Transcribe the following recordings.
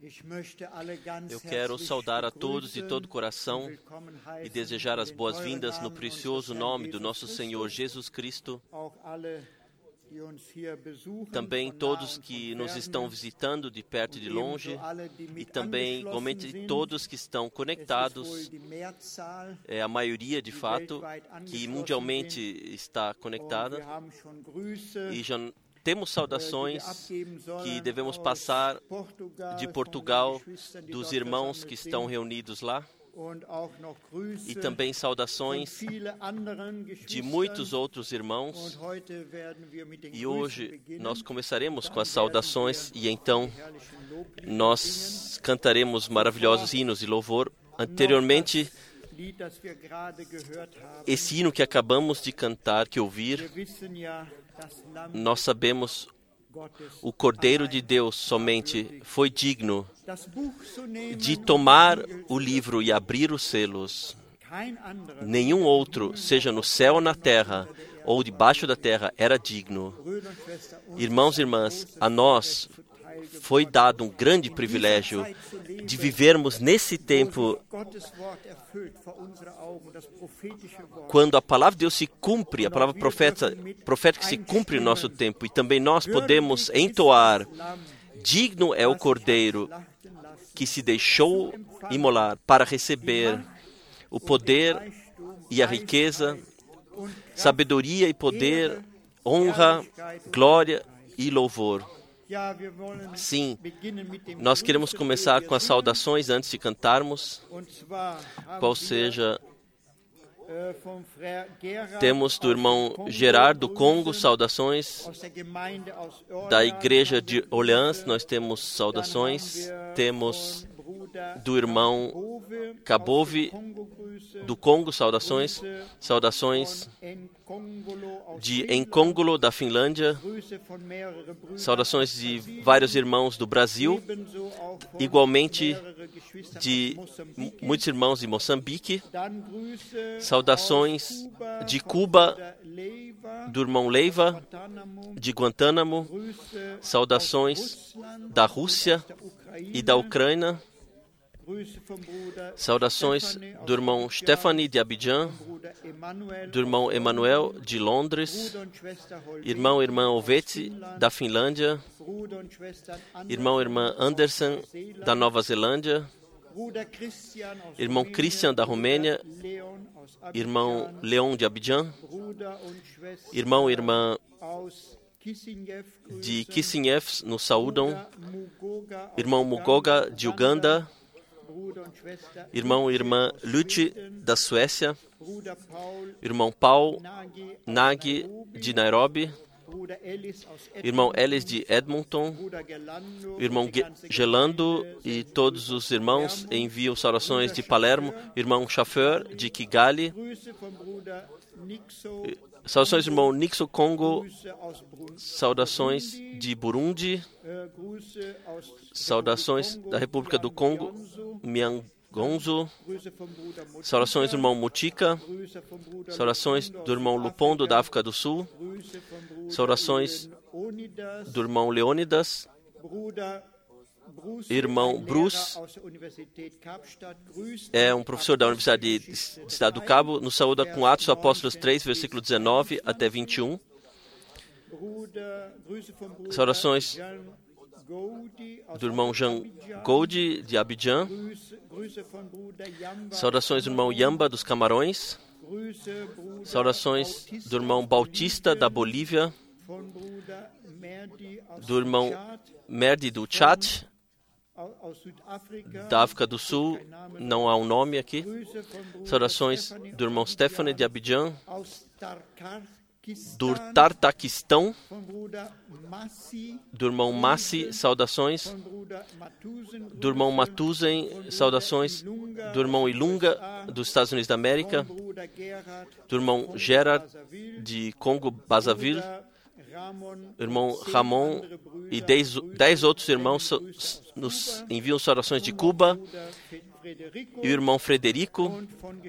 Eu quero saudar a todos de todo o coração e desejar as boas-vindas no precioso nome do nosso Senhor Jesus Cristo. Também todos que nos estão visitando de perto e de longe, e também igualmente todos que estão conectados, a maioria de fato, que mundialmente está conectada, e já temos saudações que devemos passar de Portugal, dos irmãos que estão reunidos lá, e também saudações de muitos outros irmãos. E hoje nós começaremos com as saudações e então nós cantaremos maravilhosos hinos de louvor. Anteriormente, esse hino que acabamos de cantar, que ouvir, nós sabemos o Cordeiro de Deus somente foi digno de tomar o livro e abrir os selos. Nenhum outro, seja no céu ou na terra, ou debaixo da terra, era digno. Irmãos e irmãs, a nós foi dado um grande privilégio de vivermos nesse tempo quando a palavra de Deus se cumpre, a palavra profética se cumpre no nosso tempo, e também nós podemos entoar: digno é o Cordeiro que se deixou imolar para receber o poder e a riqueza, sabedoria e poder, honra, glória e louvor. Sim, nós queremos começar com as saudações antes de cantarmos, qual seja, temos do irmão Gerard do Congo, saudações. Da igreja de Orleans, nós temos saudações. Temos do irmão Kabove do Congo, saudações. Saudações de Encongolo, da Finlândia. Saudações de vários irmãos do Brasil. Igualmente de muitos irmãos de Moçambique. Saudações de Cuba, do irmão Leiva, de Guantánamo. Saudações da Rússia e da Ucrânia. Saudações do irmão Stephanie de Abidjan, do irmão Emanuel de Londres, irmão e irmã Oveti da Finlândia, irmão e irmã Anderson da Nova Zelândia, irmão Christian da Romênia, irmão Leon de Abidjan, irmão e irmã de Kissinyev nos saúdam, irmão Mugoga de Uganda, irmão e irmã Luthi da Suécia, irmão Paul Nagy de Nairobi, irmão Ellis de Edmonton, irmão Gelando e todos os irmãos enviam saudações de Palermo, irmão Chauffeur de Kigali, saudações do irmão Nixo Congo, saudações de Burundi, saudações da República do Congo, Miangonzo, saudações do irmão Mutika, saudações do irmão Lupondo da África do Sul, saudações do irmão Leônidas, irmão Bruce, é um professor da Universidade de Estado do Cabo, nos saúda com Atos dos Apóstolos 3, versículo 19 até 21. Saudações do irmão Jean Gold, de Abidjan. Saudações do irmão Yamba, dos Camarões. Saudações do irmão Bautista, da Bolívia. Do irmão Merdi, do Tchad. Da África do Sul, não há um nome aqui. Saudações do irmão Stephanie de Abidjan, do Tartaquistão, do irmão Massi, saudações, do irmão Matuzen, saudações, do irmão Ilunga, dos Estados Unidos da América, do irmão Gerard, de Congo-Brazzaville, irmão Ramon e 10 outros irmãos nos enviam saudações de Cuba, e o irmão Frederico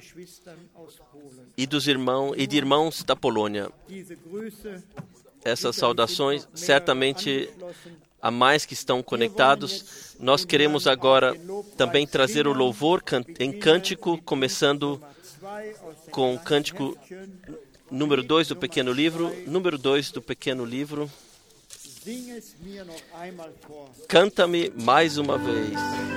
e de irmãos da Polônia. Essas saudações certamente a mais que estão conectados. Nós queremos agora também trazer o louvor em cântico, começando com o cântico número 2 do pequeno livro. Número 2 do pequeno livro. Canta-me mais uma vez.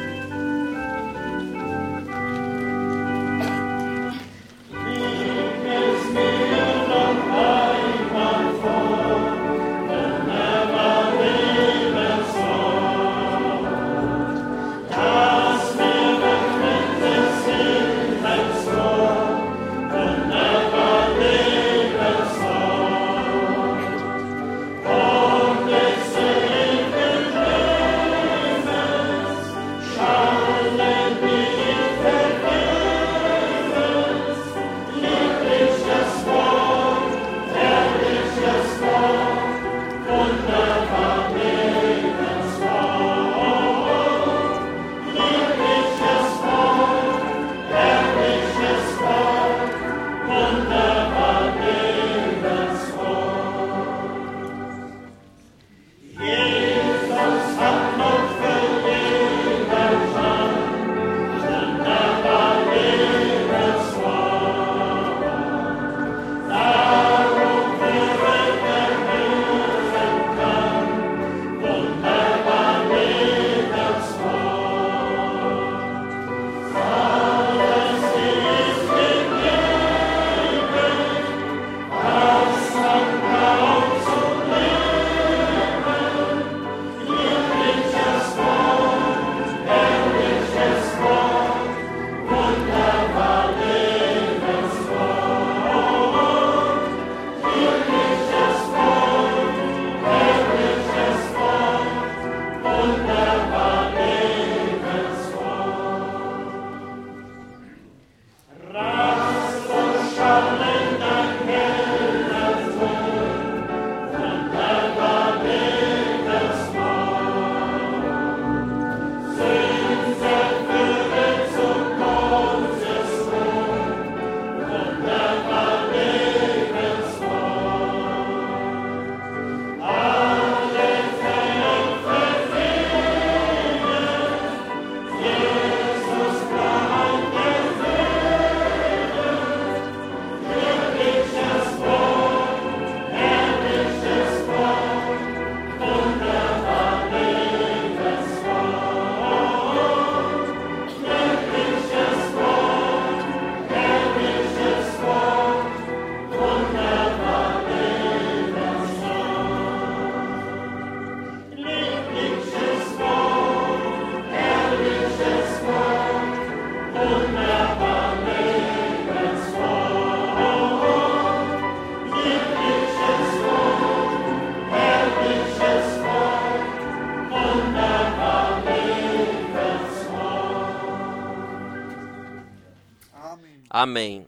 Amém.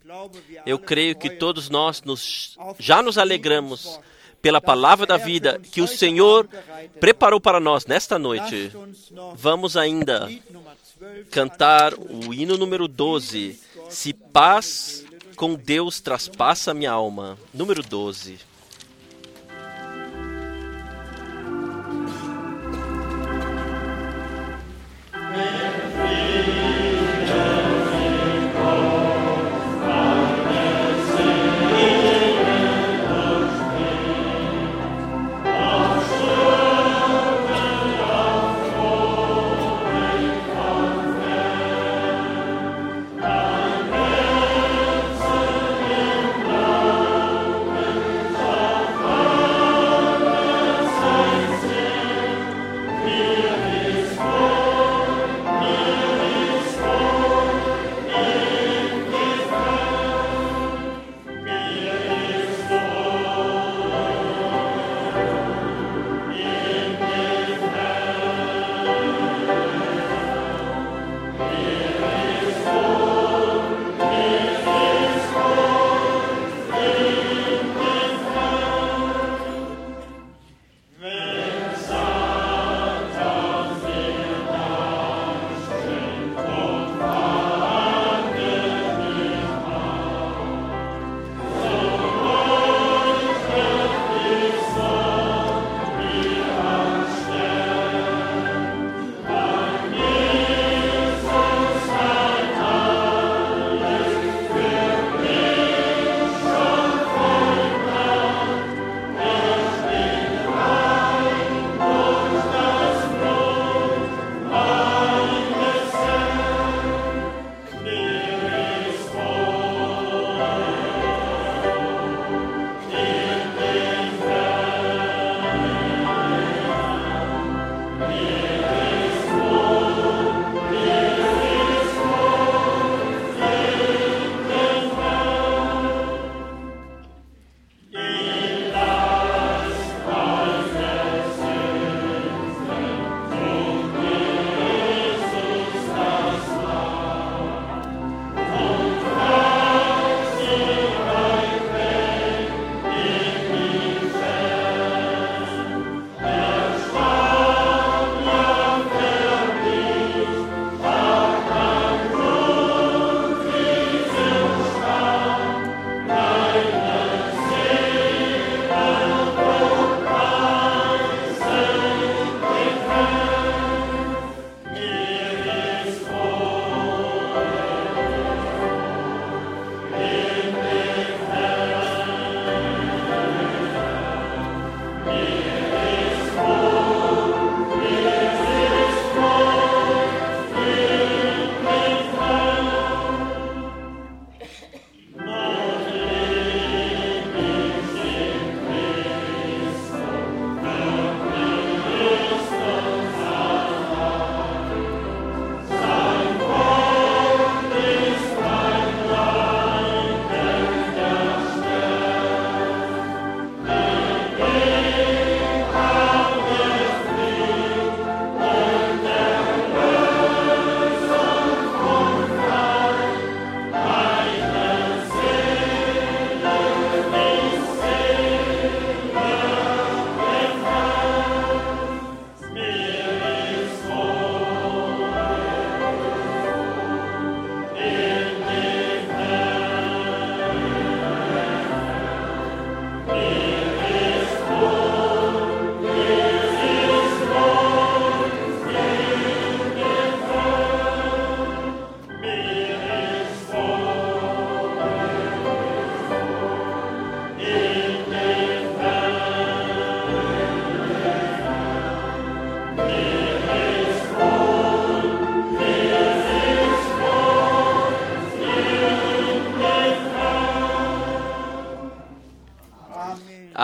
Eu creio que todos nós já nos alegramos pela palavra da vida que o Senhor preparou para nós nesta noite. Vamos ainda cantar o hino número 12. Se paz com Deus traspassa minha alma. Número 12.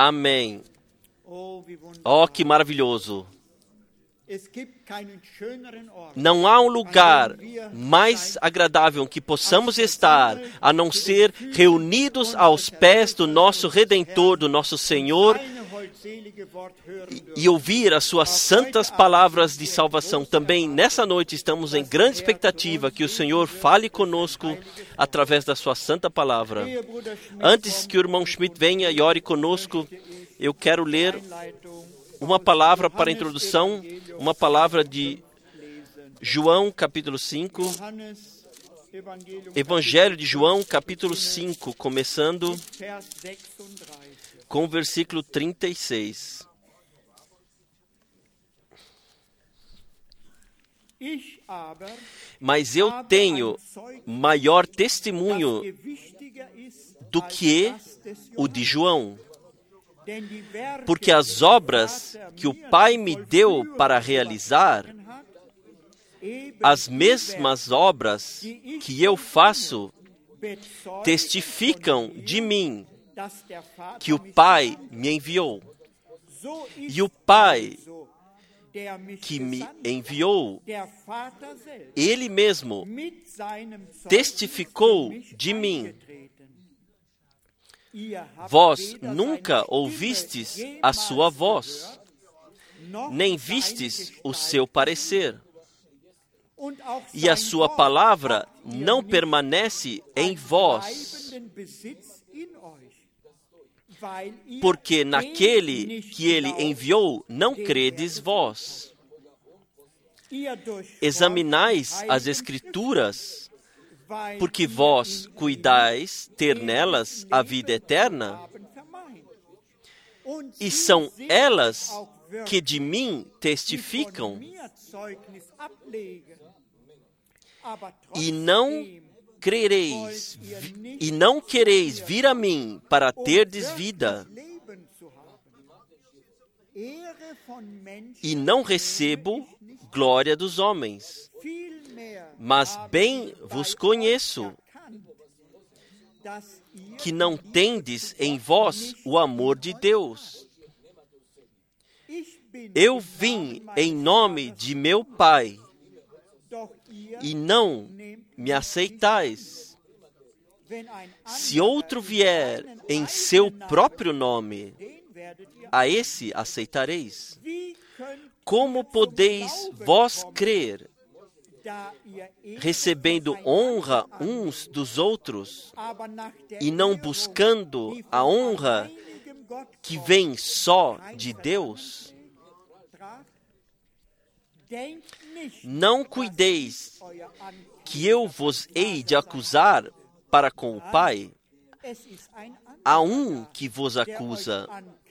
Amém. Oh, que maravilhoso! Não há um lugar mais agradável que possamos estar, a não ser reunidos aos pés do nosso Redentor, do nosso Senhor, e ouvir as suas santas palavras de salvação. Também nessa noite estamos em grande expectativa que o Senhor fale conosco através da sua santa palavra. Antes que o irmão Schmidt venha e ore conosco, eu quero ler uma palavra para a introdução, uma palavra de João, capítulo 5, Evangelho de João, capítulo 5, começando com o versículo 36. Mas eu tenho maior testemunho do que o de João, porque as obras que o Pai me deu para realizar, as mesmas obras que eu faço, testificam de mim que o Pai me enviou. E o Pai que me enviou, Ele mesmo testificou de mim. Vós nunca ouvistes a sua voz, nem vistes o seu parecer, e a sua palavra não permanece em vós, porque naquele que ele enviou não credes vós. Examinais as Escrituras, porque vós cuidais ter nelas a vida eterna, e são elas que de mim testificam, e não quereis vir a mim para terdes vida, e não recebo glória dos homens, mas bem vos conheço, que não tendes em vós o amor de Deus. Eu vim em nome de meu Pai, e não me aceitais. Se outro vier em seu próprio nome, a esse aceitareis. Como podeis vós crer, recebendo honra uns dos outros, e não buscando a honra que vem só de Deus? Não cuideis que eu vos hei de acusar para com o Pai. Há um que vos acusa,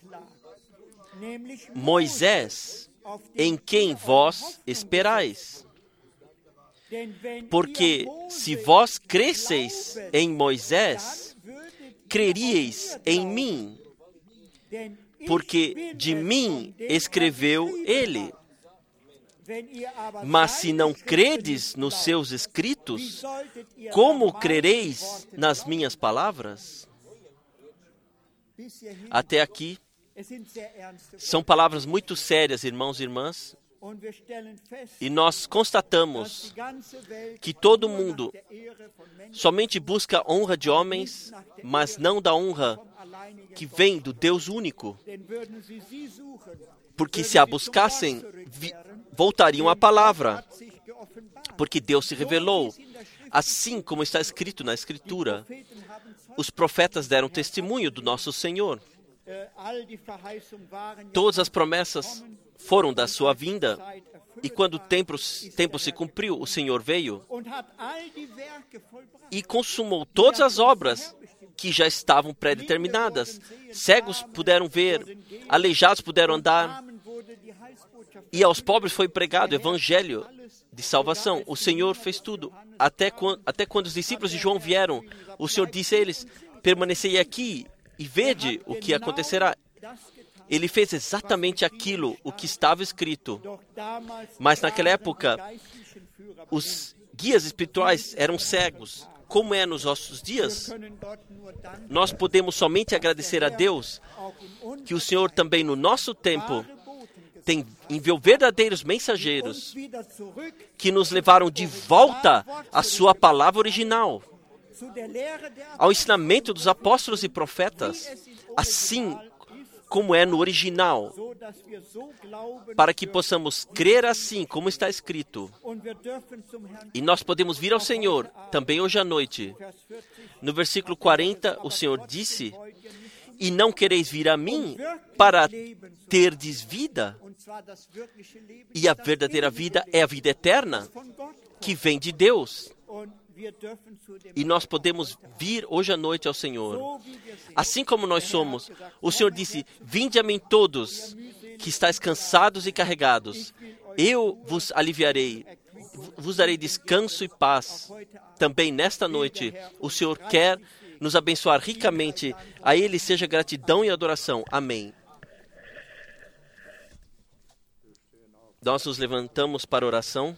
Moisés, em quem vós esperais. Porque se vós cresceis em Moisés, creríeis em mim, porque de mim escreveu ele. Mas se não credes nos seus escritos, como crereis nas minhas palavras? Até aqui, são palavras muito sérias, irmãos e irmãs, e nós constatamos que todo mundo somente busca a honra de homens, mas não da honra que vem do Deus único. Porque se a buscassem, voltariam à palavra, porque Deus se revelou. Assim como está escrito na Escritura, os profetas deram testemunho do nosso Senhor. Todas as promessas foram da sua vinda, e quando o tempo se cumpriu, o Senhor veio e consumou todas as obras que já estavam pré-determinadas. Cegos puderam ver, aleijados puderam andar, e aos pobres foi pregado o evangelho de salvação. O Senhor fez tudo. Até quando os discípulos de João vieram, o Senhor disse a eles: permanecei aqui e vede o que acontecerá. Ele fez exatamente aquilo, o que estava escrito. Mas naquela época, os guias espirituais eram cegos. como é nos nossos dias, nós podemos somente agradecer a Deus que o Senhor também no nosso tempo enviou verdadeiros mensageiros que nos levaram de volta à sua palavra original, ao ensinamento dos apóstolos e profetas, assim como é no original, para que possamos crer assim como está escrito. E nós podemos vir ao Senhor também hoje à noite. No versículo 40, o Senhor disse: e não quereis vir a mim para terdes vida? E a verdadeira vida é a vida eterna, que vem de Deus. E nós podemos vir hoje à noite ao Senhor. Assim como nós somos, o Senhor disse: vinde a mim todos, que estáis cansados e carregados. Eu vos aliviarei, vos darei descanso e paz. Também nesta noite, o Senhor quer nos abençoar ricamente. A Ele seja gratidão e adoração. Amém. Nós nos levantamos para a oração.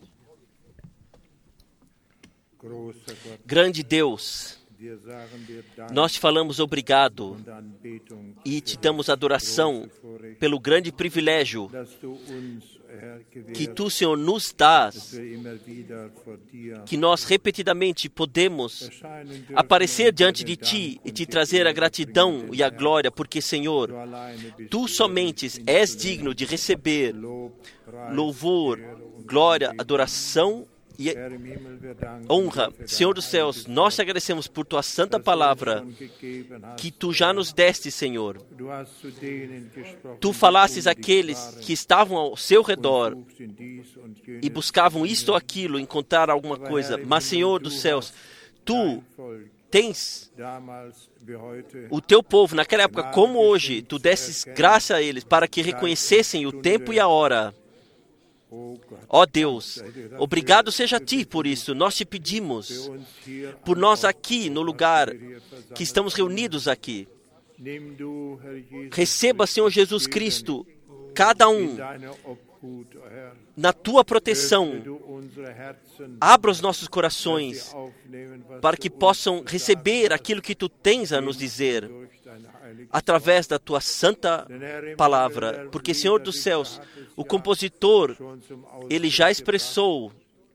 Grande Deus, nós te falamos obrigado e te damos adoração pelo grande privilégio que tu, Senhor, nos dás, que nós repetidamente podemos aparecer diante de ti e te trazer a gratidão e a glória, porque, Senhor, tu somente és digno de receber louvor, glória, adoração e honra. Senhor dos céus, nós te agradecemos por tua santa palavra que tu já nos deste, Senhor. Tu falasses àqueles que estavam ao seu redor e buscavam isto ou aquilo, encontrar alguma coisa. Mas, Senhor dos céus, tu tens o teu povo, naquela época como hoje, tu desses graça a eles para que reconhecessem o tempo e a hora. Ó Deus, obrigado seja a Ti por isso. Nós te pedimos, por nós aqui no lugar que estamos reunidos aqui. Receba, Senhor Jesus Cristo, cada um na Tua proteção. Abra os nossos corações para que possam receber aquilo que Tu tens a nos dizer através da Tua santa palavra. Porque, Senhor dos céus, o compositor, ele já expressou: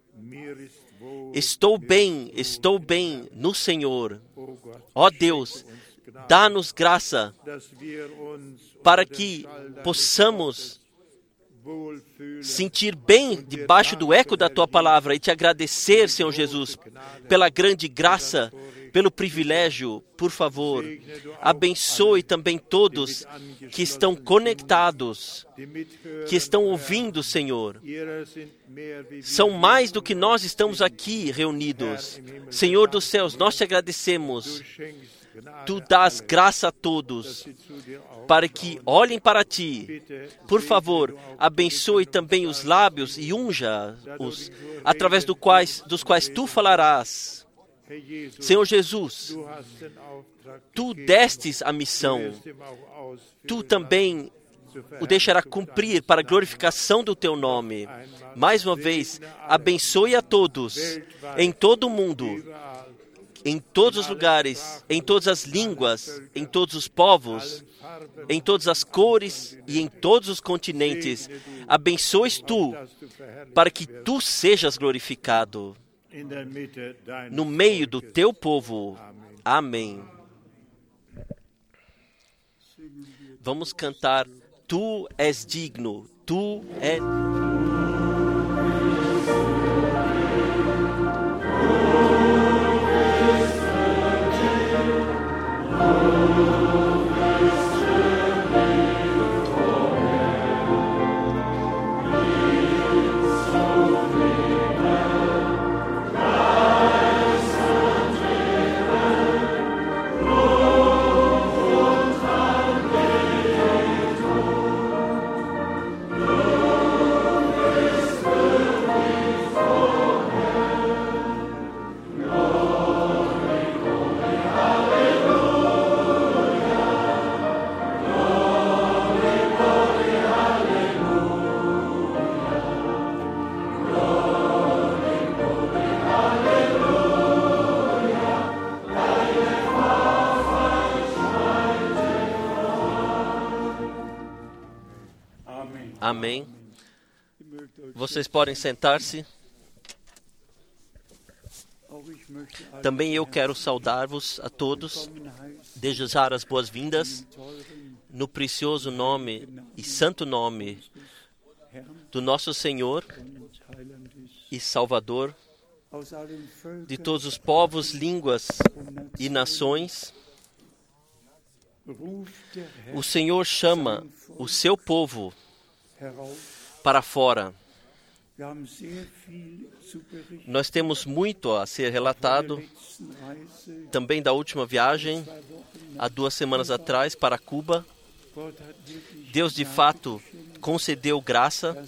estou bem no Senhor. Ó Deus, dá-nos graça para que possamos sentir bem debaixo do eco da Tua palavra e te agradecer, Senhor Jesus, pela grande graça, pelo privilégio. Por favor, abençoe também todos que estão conectados, que estão ouvindo, Senhor. São mais do que nós estamos aqui reunidos. Senhor dos céus, nós te agradecemos. Tu dás graça a todos para que olhem para Ti. Por favor, abençoe também os lábios e unja-os, através dos quais Tu falarás. Senhor Jesus, Tu destes a missão. Tu também o deixará cumprir para a glorificação do Teu nome. Mais uma vez, abençoe a todos, em todo o mundo, em todos os lugares, em todas as línguas, em todos os povos, em todas as cores e em todos os continentes. Abençoes Tu, para que Tu sejas glorificado no meio do Teu povo. Amém. Vamos cantar: Tu és digno, Tu és... Amém. Vocês podem sentar-se. Também eu quero saudar-vos a todos, desejar as boas-vindas no precioso nome e santo nome do nosso Senhor e Salvador de todos os povos, línguas e nações. O Senhor chama o seu povo para fora. Nós temos muito a ser relatado, também da última viagem, há 2 semanas atrás, para Cuba. Deus, de fato, concedeu graça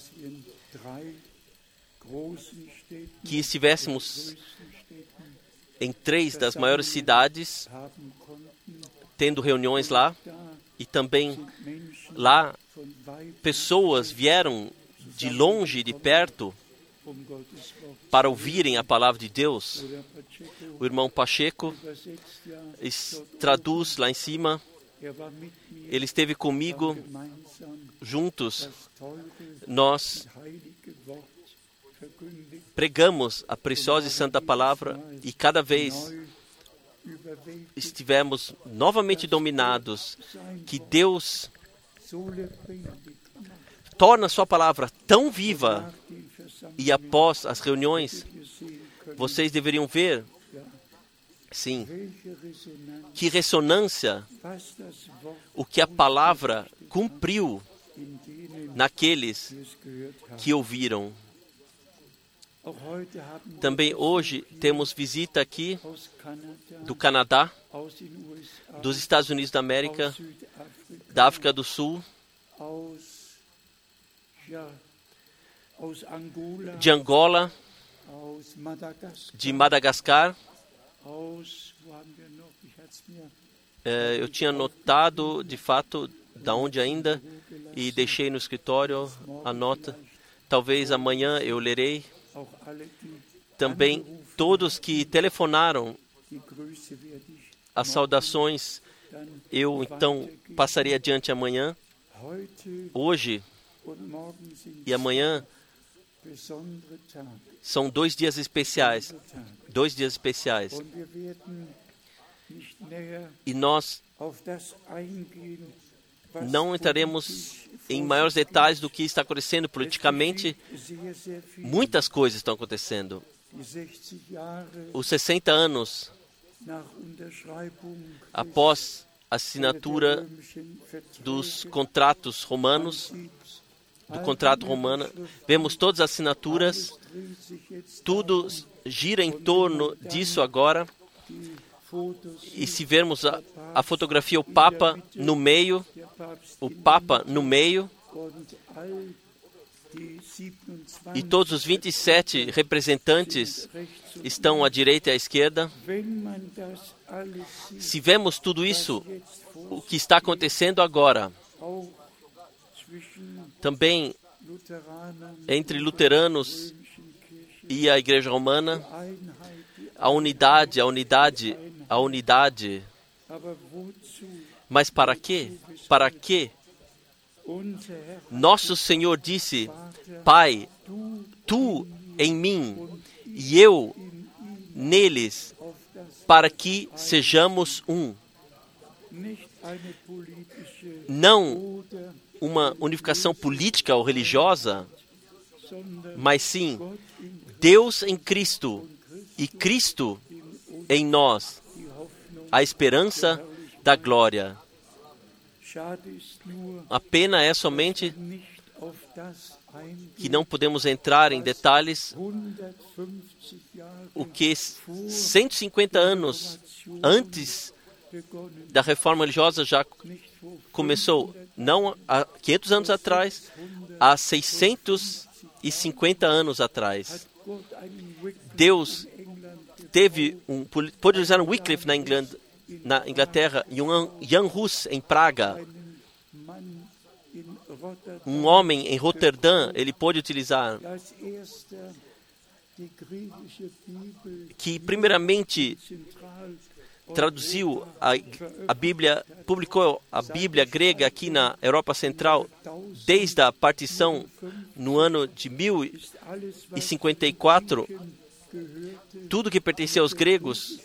que estivéssemos em 3 das maiores cidades, tendo reuniões lá, e também lá pessoas vieram de longe e de perto para ouvirem a palavra de Deus. O irmão Pacheco traduz lá em cima. Ele esteve comigo, juntos. Nós pregamos a preciosa e santa palavra e cada vez estivemos novamente dominados que Deus torna a sua palavra tão viva. E após as reuniões, vocês deveriam ver, sim, que ressonância o que a palavra cumpriu naqueles que ouviram. Também hoje temos visita aqui do Canadá, dos Estados Unidos da América, da África do Sul, de Angola, de Madagascar. Eu tinha notado, de fato, da onde ainda, e deixei no escritório a nota. Talvez amanhã eu lerei. Também todos que telefonaram, as saudações, eu então passaria adiante amanhã. Hoje e amanhã são 2 dias especiais. 2 dias especiais. E nós não entraremos em maiores detalhes do que está acontecendo politicamente. Muitas coisas estão acontecendo. Os 60 anos após a assinatura dos contratos romanos, do contrato romano, vemos todas as assinaturas, tudo gira em torno disso agora. E se vermos a fotografia, o Papa no meio, e todos os 27 representantes estão à direita e à esquerda. Se vemos tudo isso, o que está acontecendo agora, também entre luteranos e a Igreja Romana, a unidade. Mas para quê? Para quê? Nosso Senhor disse: Pai, Tu em mim e eu neles, para que sejamos um. Não uma unificação política ou religiosa, mas sim Deus em Cristo e Cristo em nós, a esperança da glória. A pena é somente que não podemos entrar em detalhes o que 150 anos antes da reforma religiosa já começou, não há 500 anos atrás, há 650 anos atrás. Deus pôde usar um Wycliffe na Inglaterra e um Jan Hus em Praga. Um homem em Roterdã, ele pôde utilizar, que primeiramente traduziu a Bíblia, publicou a Bíblia grega aqui na Europa Central desde a partição no ano de 1054. Tudo que pertencia aos gregos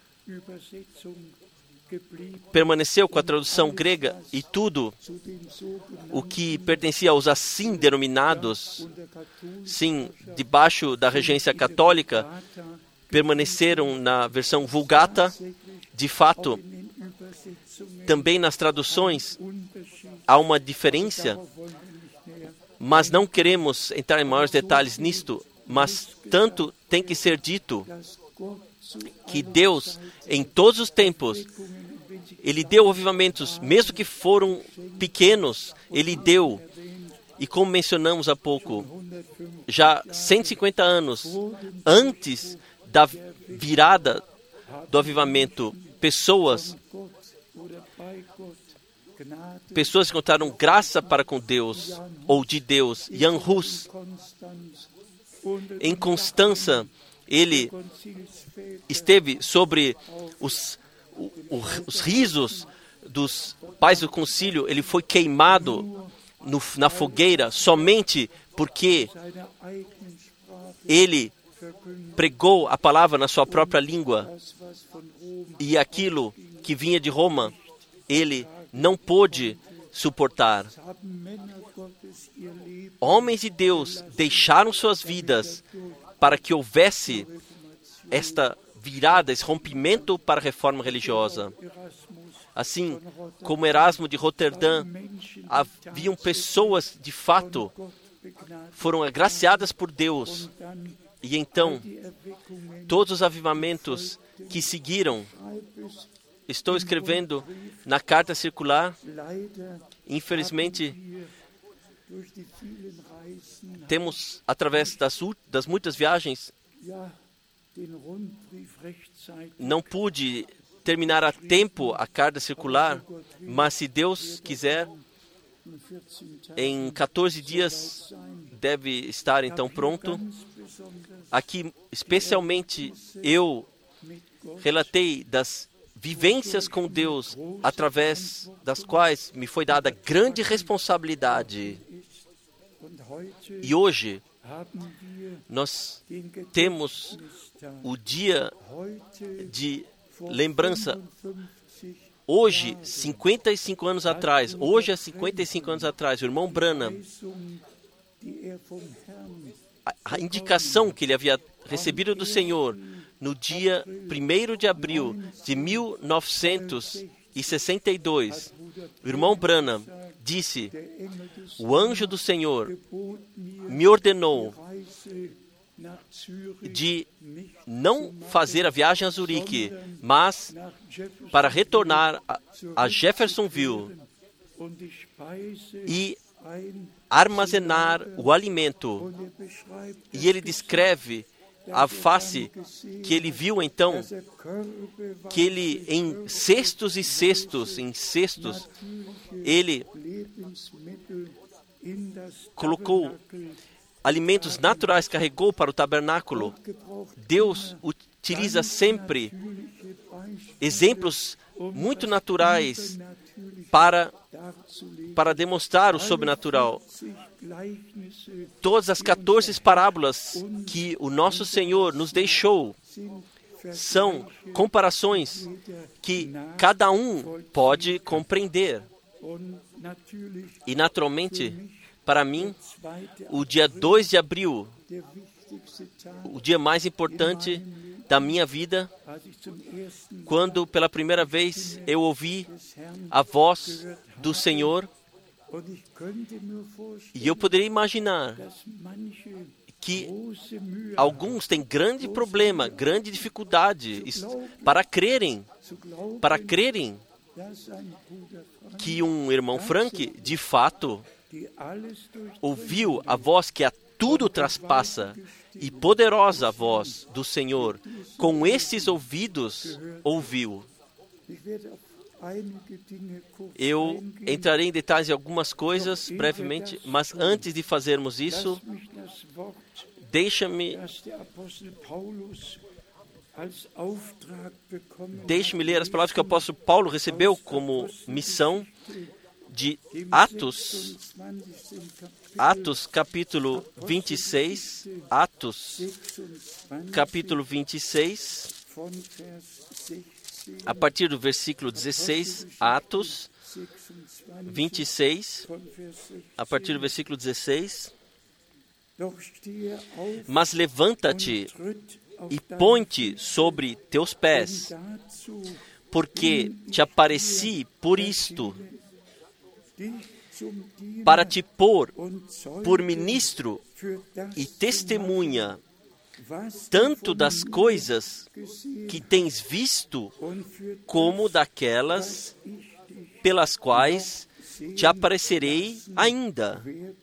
permaneceu com a tradução grega, e tudo o que pertencia aos assim denominados, sim, debaixo da regência católica, permaneceram na versão Vulgata. De fato, também nas traduções há uma diferença, mas não queremos entrar em maiores detalhes nisto, mas tanto tem que ser dito que Deus, em todos os tempos, Ele deu avivamentos, mesmo que foram pequenos, Ele deu. E como mencionamos há pouco, já 150 anos antes da virada do avivamento, pessoas encontraram graça para com Deus, ou de Deus. Jan Hus, em Constança, ele esteve sobre os risos dos pais do concílio. Ele foi queimado na fogueira somente porque ele pregou a palavra na sua própria língua, e aquilo que vinha de Roma, ele não pôde suportar. Homens de Deus deixaram suas vidas para que houvesse esta virada, esse rompimento para a reforma religiosa. Assim como Erasmo de Roterdã, haviam pessoas de fato, foram agraciadas por Deus. E então, todos os avivamentos que seguiram, estou escrevendo na carta circular. Infelizmente, temos, através das muitas viagens, não pude terminar a tempo a carta circular, mas se Deus quiser, em 14 dias deve estar então pronto. Aqui, especialmente, eu relatei das vivências com Deus, através das quais me foi dada grande responsabilidade. E hoje, nós temos o dia de lembrança. Hoje, 55 anos atrás, o irmão Branham, a indicação que ele havia recebido do Senhor no dia 1º de abril de 1962, o irmão Branham disse: o anjo do Senhor me ordenou de não fazer a viagem a Zurique, mas para retornar a Jeffersonville e armazenar o alimento. E ele descreve a face que ele viu então, que ele em cestos, ele colocou alimentos naturais, carregou para o tabernáculo. Deus utiliza sempre exemplos muito naturais para demonstrar o sobrenatural. Todas as 14 parábolas que o nosso Senhor nos deixou são comparações que cada um pode compreender. E, naturalmente, para mim, o dia 2 de abril, o dia mais importante da minha vida, quando pela primeira vez eu ouvi a voz do Senhor, e eu poderia imaginar que alguns têm grande problema, grande dificuldade para crerem que um irmão Frank, de fato, ouviu a voz que a tudo traspassa e poderosa voz do Senhor, com esses ouvidos ouviu. Eu entrarei em detalhes em algumas coisas brevemente, mas antes de fazermos isso, deixa-me Deixe-me ler as palavras que o apóstolo Paulo recebeu como missão de Atos capítulo 26, Atos capítulo 26, a partir do versículo 16, Atos 26, a partir do versículo 16. Mas levanta-te e põe-te sobre teus pés, porque te apareci por isto, para te pôr por ministro e testemunha, tanto das coisas que tens visto, como daquelas pelas quais te aparecerei ainda.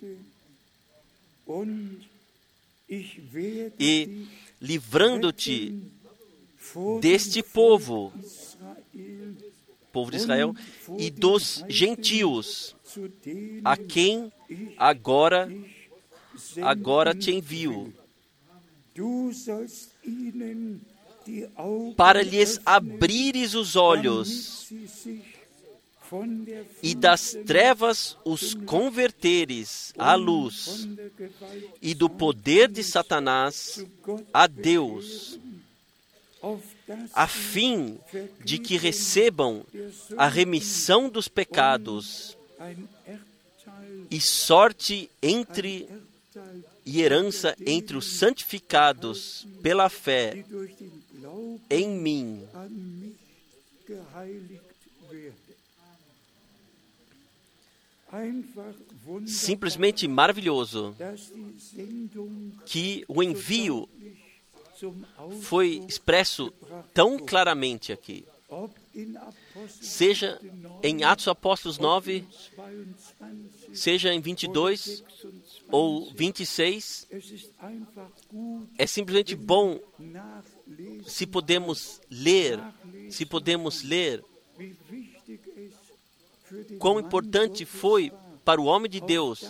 E livrando-te deste povo de Israel, e dos gentios, a quem agora te envio, para lhes abrires os olhos, e das trevas os converteres à luz, e do poder de Satanás a Deus, a fim de que recebam a remissão dos pecados e sorte e herança entre os santificados pela fé em mim. Simplesmente maravilhoso que o envio foi expresso tão claramente aqui. Seja em Atos Apóstolos 9, seja em 22 ou 26, é simplesmente bom se podemos ler quão importante foi para o homem de Deus,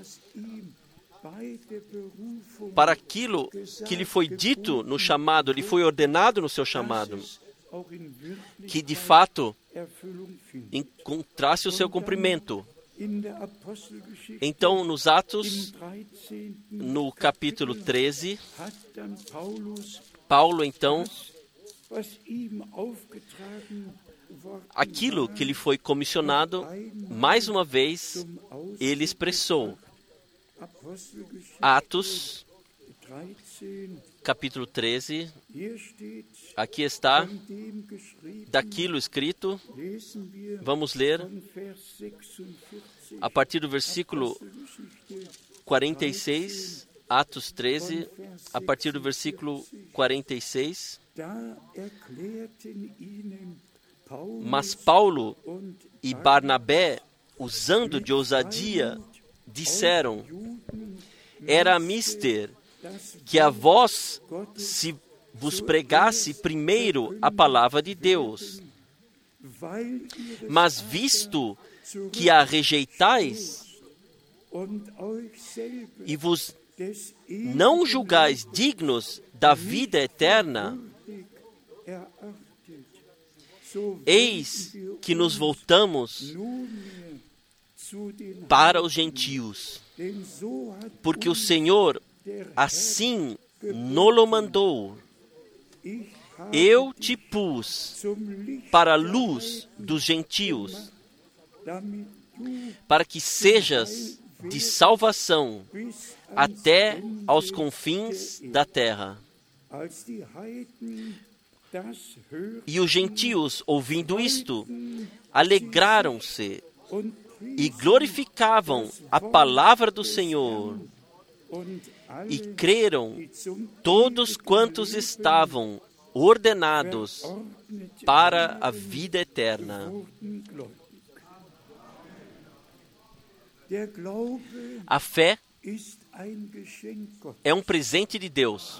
para aquilo que lhe foi dito no chamado, lhe foi ordenado no seu chamado, que de fato encontrasse o seu cumprimento. Então, nos Atos, no capítulo 13, Paulo, então, aquilo que lhe foi comissionado, mais uma vez, ele expressou. Atos, capítulo 13, aqui está, daquilo escrito, vamos ler, a partir do versículo 46, Atos 13, a partir do versículo 46, mas Paulo e Barnabé, usando de ousadia, disseram: era mister que a vós se vos pregasse primeiro a palavra de Deus, mas visto que a rejeitais e vos não julgais dignos da vida eterna, eis que nos voltamos para os gentios, porque o Senhor assim nolo mandou. Eu te pus para a luz dos gentios, para que sejas de salvação até aos confins da terra. E os gentios, ouvindo isto, alegraram-se e glorificavam a palavra do Senhor. E creram todos quantos estavam ordenados para a vida eterna. A fé é um presente de Deus.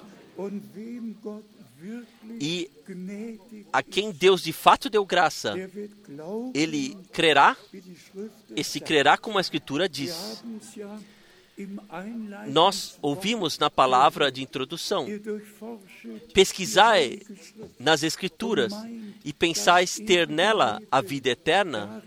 E a quem Deus de fato deu graça, ele crerá, e se crerá como a Escritura diz. nós ouvimos na palavra de introdução: pesquisai nas Escrituras e pensais ter nela a vida eterna.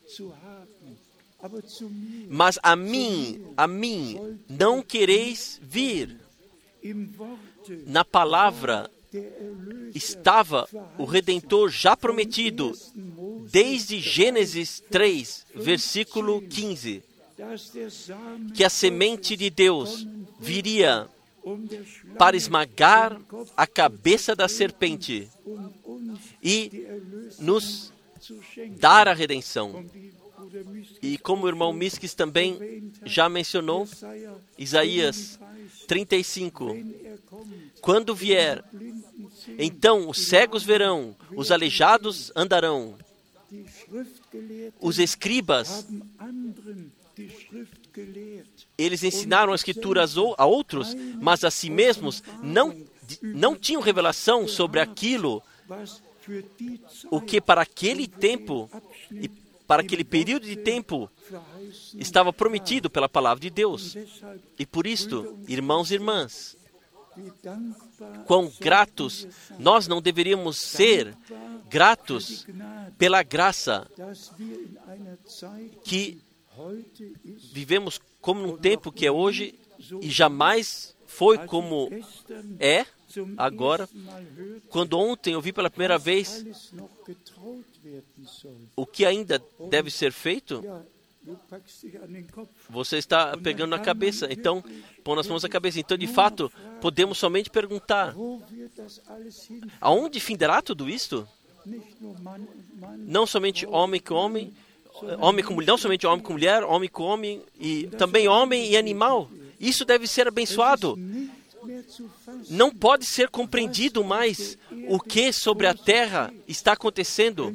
Mas a mim não quereis vir. Na palavra estava o Redentor já prometido, desde Gênesis 3, versículo 15, que a semente de Deus viria para esmagar a cabeça da serpente e nos dar a redenção. E como o irmão Miskis também já mencionou, Isaías 35, quando vier, então os cegos verão, os aleijados andarão. Os escribas, eles ensinaram as Escrituras a outros, mas a si mesmos não tinham revelação sobre aquilo, o que para aquele tempo e para aquele período de tempo estava prometido pela palavra de Deus. E por isto, irmãos e irmãs, quão gratos nós não deveríamos ser, gratos pela graça que vivemos como num tempo que é hoje e jamais foi como é agora. Quando ontem eu vi pela primeira vez o que ainda deve ser feito, você está pegando na cabeça, então, pondo as mãos na cabeça. Então, de fato, podemos somente perguntar: aonde findará tudo isto? Não somente homem com homem, não somente homem com mulher, homem com homem, e também homem e animal. Isso deve ser abençoado. Não pode ser compreendido mais o que sobre a terra está acontecendo.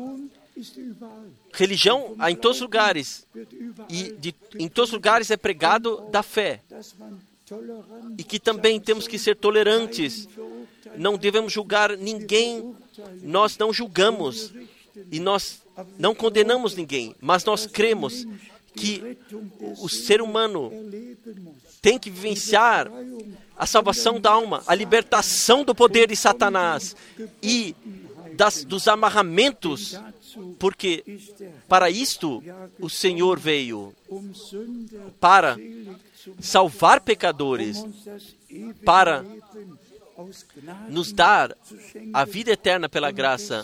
Religião há em todos os lugares, e em todos os lugares é pregado da fé, e que também temos que ser tolerantes, não devemos julgar ninguém, nós não julgamos, e nós não condenamos ninguém, mas nós cremos que o ser humano tem que vivenciar a salvação da alma, a libertação do poder de Satanás e dos amarramentos, porque para isto o Senhor veio, para salvar pecadores, para nos dar a vida eterna pela graça.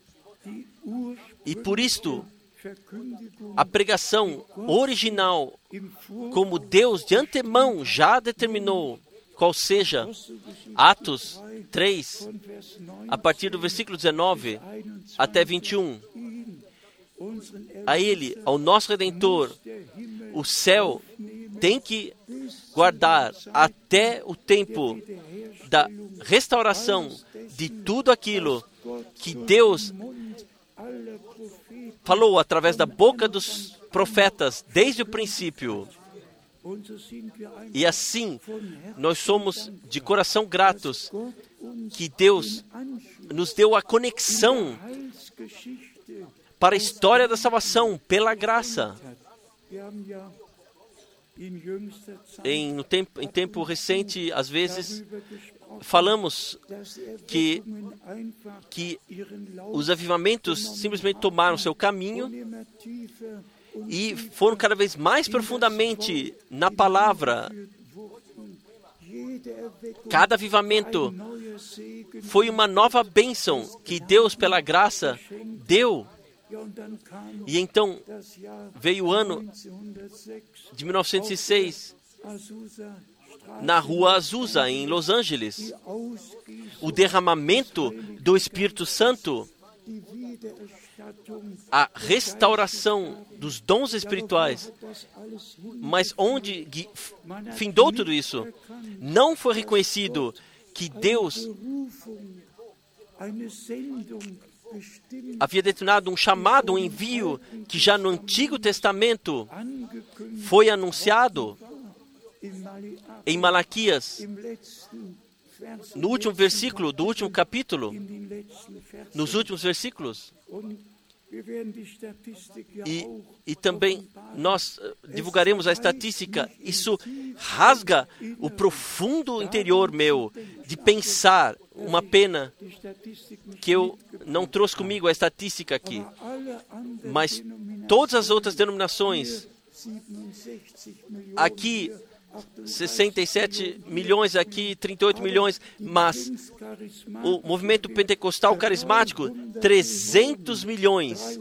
E por isto, a pregação original, como Deus de antemão já determinou, qual seja, Atos 3, a partir do versículo 19 até 21, a Ele, ao nosso Redentor, o céu tem que guardar até o tempo da restauração de tudo aquilo que Deus falou através da boca dos profetas desde o princípio. E assim, nós somos de coração gratos que Deus nos deu a conexão para a história da salvação pela graça. Em tempo recente, às vezes, falamos que os avivamentos simplesmente tomaram seu caminho e foram cada vez mais profundamente na palavra. Cada avivamento foi uma nova bênção que Deus, pela graça, deu. E então veio o ano de 1906, na Rua Azusa, em Los Angeles, o derramamento do Espírito Santo, a restauração dos dons espirituais. Mas onde findou tudo isso? Não foi reconhecido que Deus havia determinado um chamado, um envio, que já no Antigo Testamento foi anunciado em Malaquias, no último versículo do último capítulo, nos últimos versículos. E também nós divulgaremos a estatística. Isso rasga o profundo interior meu de pensar. Uma pena que eu não trouxe comigo a estatística aqui. Mas todas as outras denominações, aqui 67 milhões, aqui 38 milhões, mas o movimento pentecostal carismático, 300 milhões,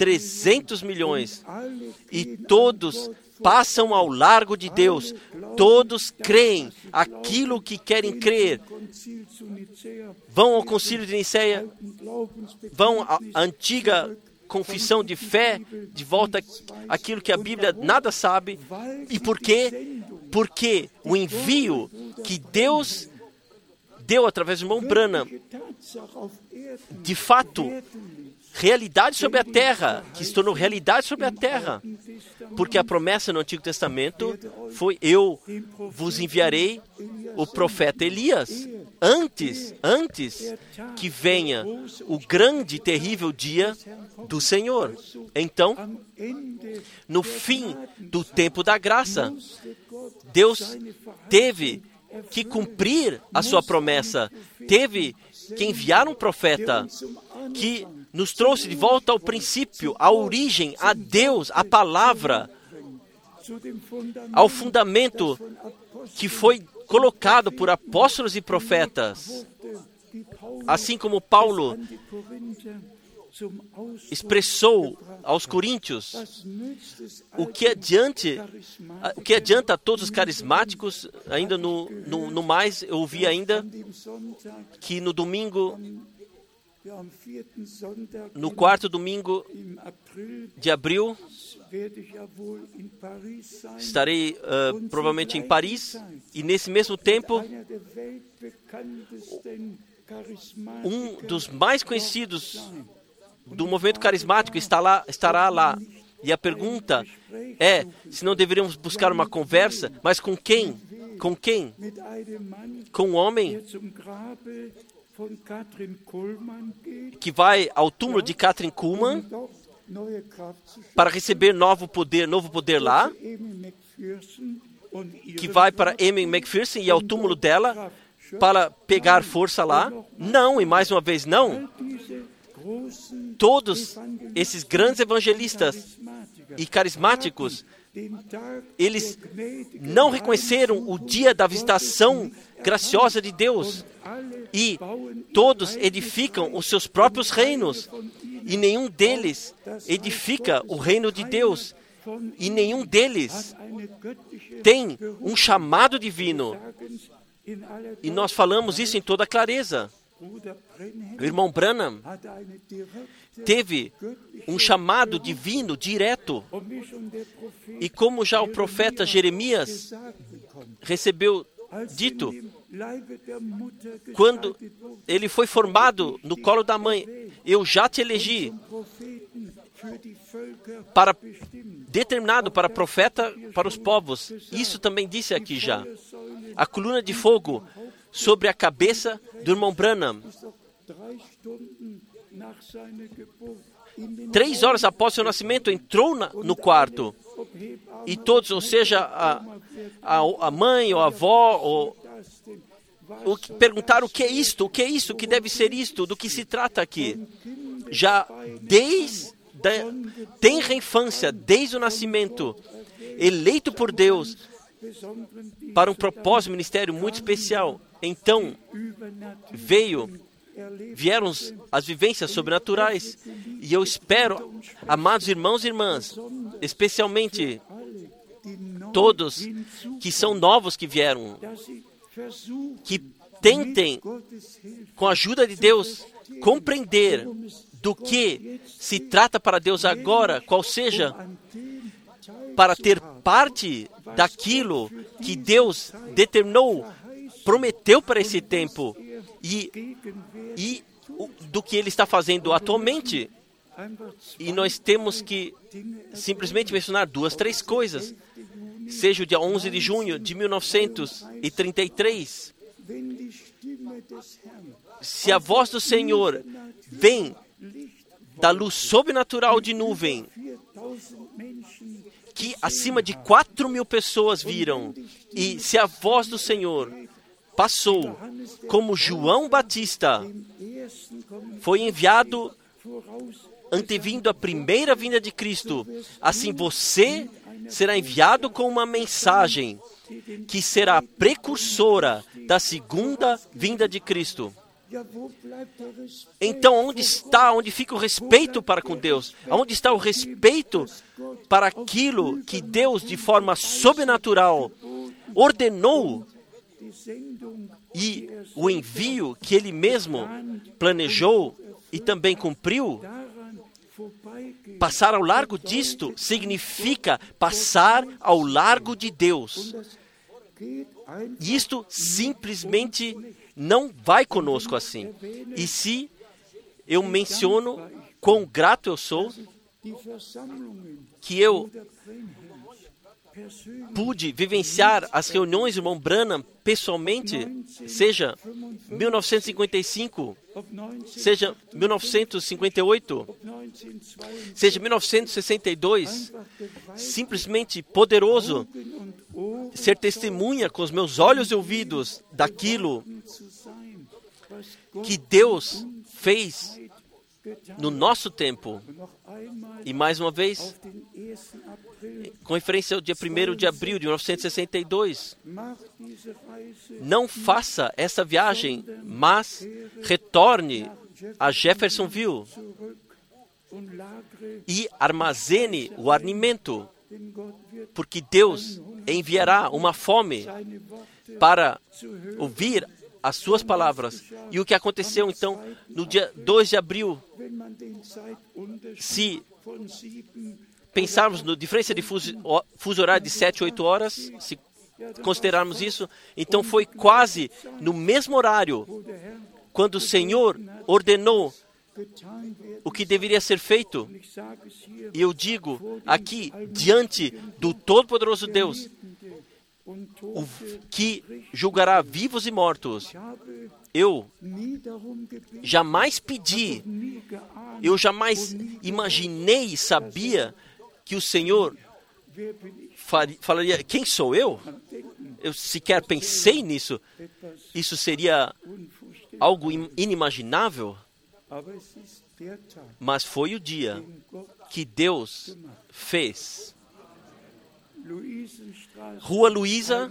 e todos passam ao largo de Deus, todos creem aquilo que querem crer, vão ao concílio de Niceia, vão à antiga confissão de fé, de volta àquilo que a Bíblia nada sabe. E por quê? Porque o envio que Deus deu através do irmão Branham, de fato, realidade sobre a terra, que se tornou realidade sobre a terra. Porque a promessa no Antigo Testamento foi: eu vos enviarei o profeta Elias, antes que venha o grande e terrível dia do Senhor. Então, no fim do tempo da graça, Deus teve que cumprir a sua promessa, teve que enviar um profeta que nos trouxe de volta ao princípio, à origem, a Deus, a palavra, ao fundamento que foi colocado por apóstolos e profetas. Assim como Paulo expressou aos coríntios, o que adianta a todos os carismáticos, ainda no mais, eu ouvi ainda que no domingo, no quarto domingo de abril, estarei provavelmente em Paris, e nesse mesmo tempo, um dos mais conhecidos do movimento carismático estará lá. E a pergunta é se não deveríamos buscar uma conversa, mas com quem? Com quem? Com um homem que vai ao túmulo de Kathryn Kuhlman para receber novo poder lá, que vai para Amy McPherson e ao túmulo dela para pegar força lá. Não, e mais uma vez não. Todos esses grandes evangelistas e carismáticos, eles não reconheceram o dia da visitação graciosa de Deus, e todos edificam os seus próprios reinos, e nenhum deles edifica o reino de Deus, e nenhum deles tem um chamado divino. E nós falamos isso em toda clareza. O irmão Branham teve um chamado divino direto. E como já o profeta Jeremias recebeu dito, quando ele foi formado no colo da mãe: eu já te elegi determinado para profeta para os povos. Isso também disse aqui já. A coluna de fogo sobre a cabeça do irmão Branham. 3 horas após seu nascimento, entrou no quarto. E todos, ou seja, a mãe ou a avó, perguntaram: o que é isto? O que é isso? O que deve ser isto? Do que se trata aqui? Já desde tenra infância, desde o nascimento, eleito por Deus para um propósito, ministério muito especial. Então, vieram as vivências sobrenaturais. E eu espero, amados irmãos e irmãs, especialmente todos que são novos que vieram, que tentem, com a ajuda de Deus, compreender do que se trata para Deus agora, qual seja, para ter parte daquilo que Deus determinou, prometeu para esse tempo, e do que Ele está fazendo atualmente. E nós temos que simplesmente mencionar 2, 3 coisas. Seja o dia 11 de junho de 1933, se a voz do Senhor vem da luz sobrenatural de nuvem, que acima de 4.000 pessoas viram. E se a voz do Senhor passou, como João Batista foi enviado antevindo a primeira vinda de Cristo, assim você será enviado com uma mensagem que será precursora da segunda vinda de Cristo. Então, onde fica o respeito para com Deus? Onde está o respeito para aquilo que Deus, de forma sobrenatural, ordenou e o envio que Ele mesmo planejou e também cumpriu? Passar ao largo disto significa passar ao largo de Deus. E isto simplesmente não vai conosco assim. E se eu menciono quão grato eu sou, que eu pude vivenciar as reuniões do irmão Branham pessoalmente, seja 1955, seja 1958, seja 1962, simplesmente poderoso ser testemunha com os meus olhos e ouvidos daquilo que Deus fez no nosso tempo. E mais uma vez, com referência ao dia 1º de abril de 1962, não faça essa viagem, mas retorne a Jeffersonville e armazene o alimento, porque Deus enviará uma fome para ouvir as suas palavras. E o que aconteceu, então, no dia 2 de abril, se pensarmos na diferença de fuso horário de 7, 8 horas, se considerarmos isso, então foi quase no mesmo horário, quando o Senhor ordenou o que deveria ser feito. E eu digo aqui, diante do Todo-Poderoso Deus, que julgará vivos e mortos, eu jamais pedi, eu jamais imaginei e sabia que o Senhor falaria, quem sou eu? Eu sequer pensei nisso. Isso seria algo inimaginável. Mas foi o dia que Deus fez. Rua Luísa,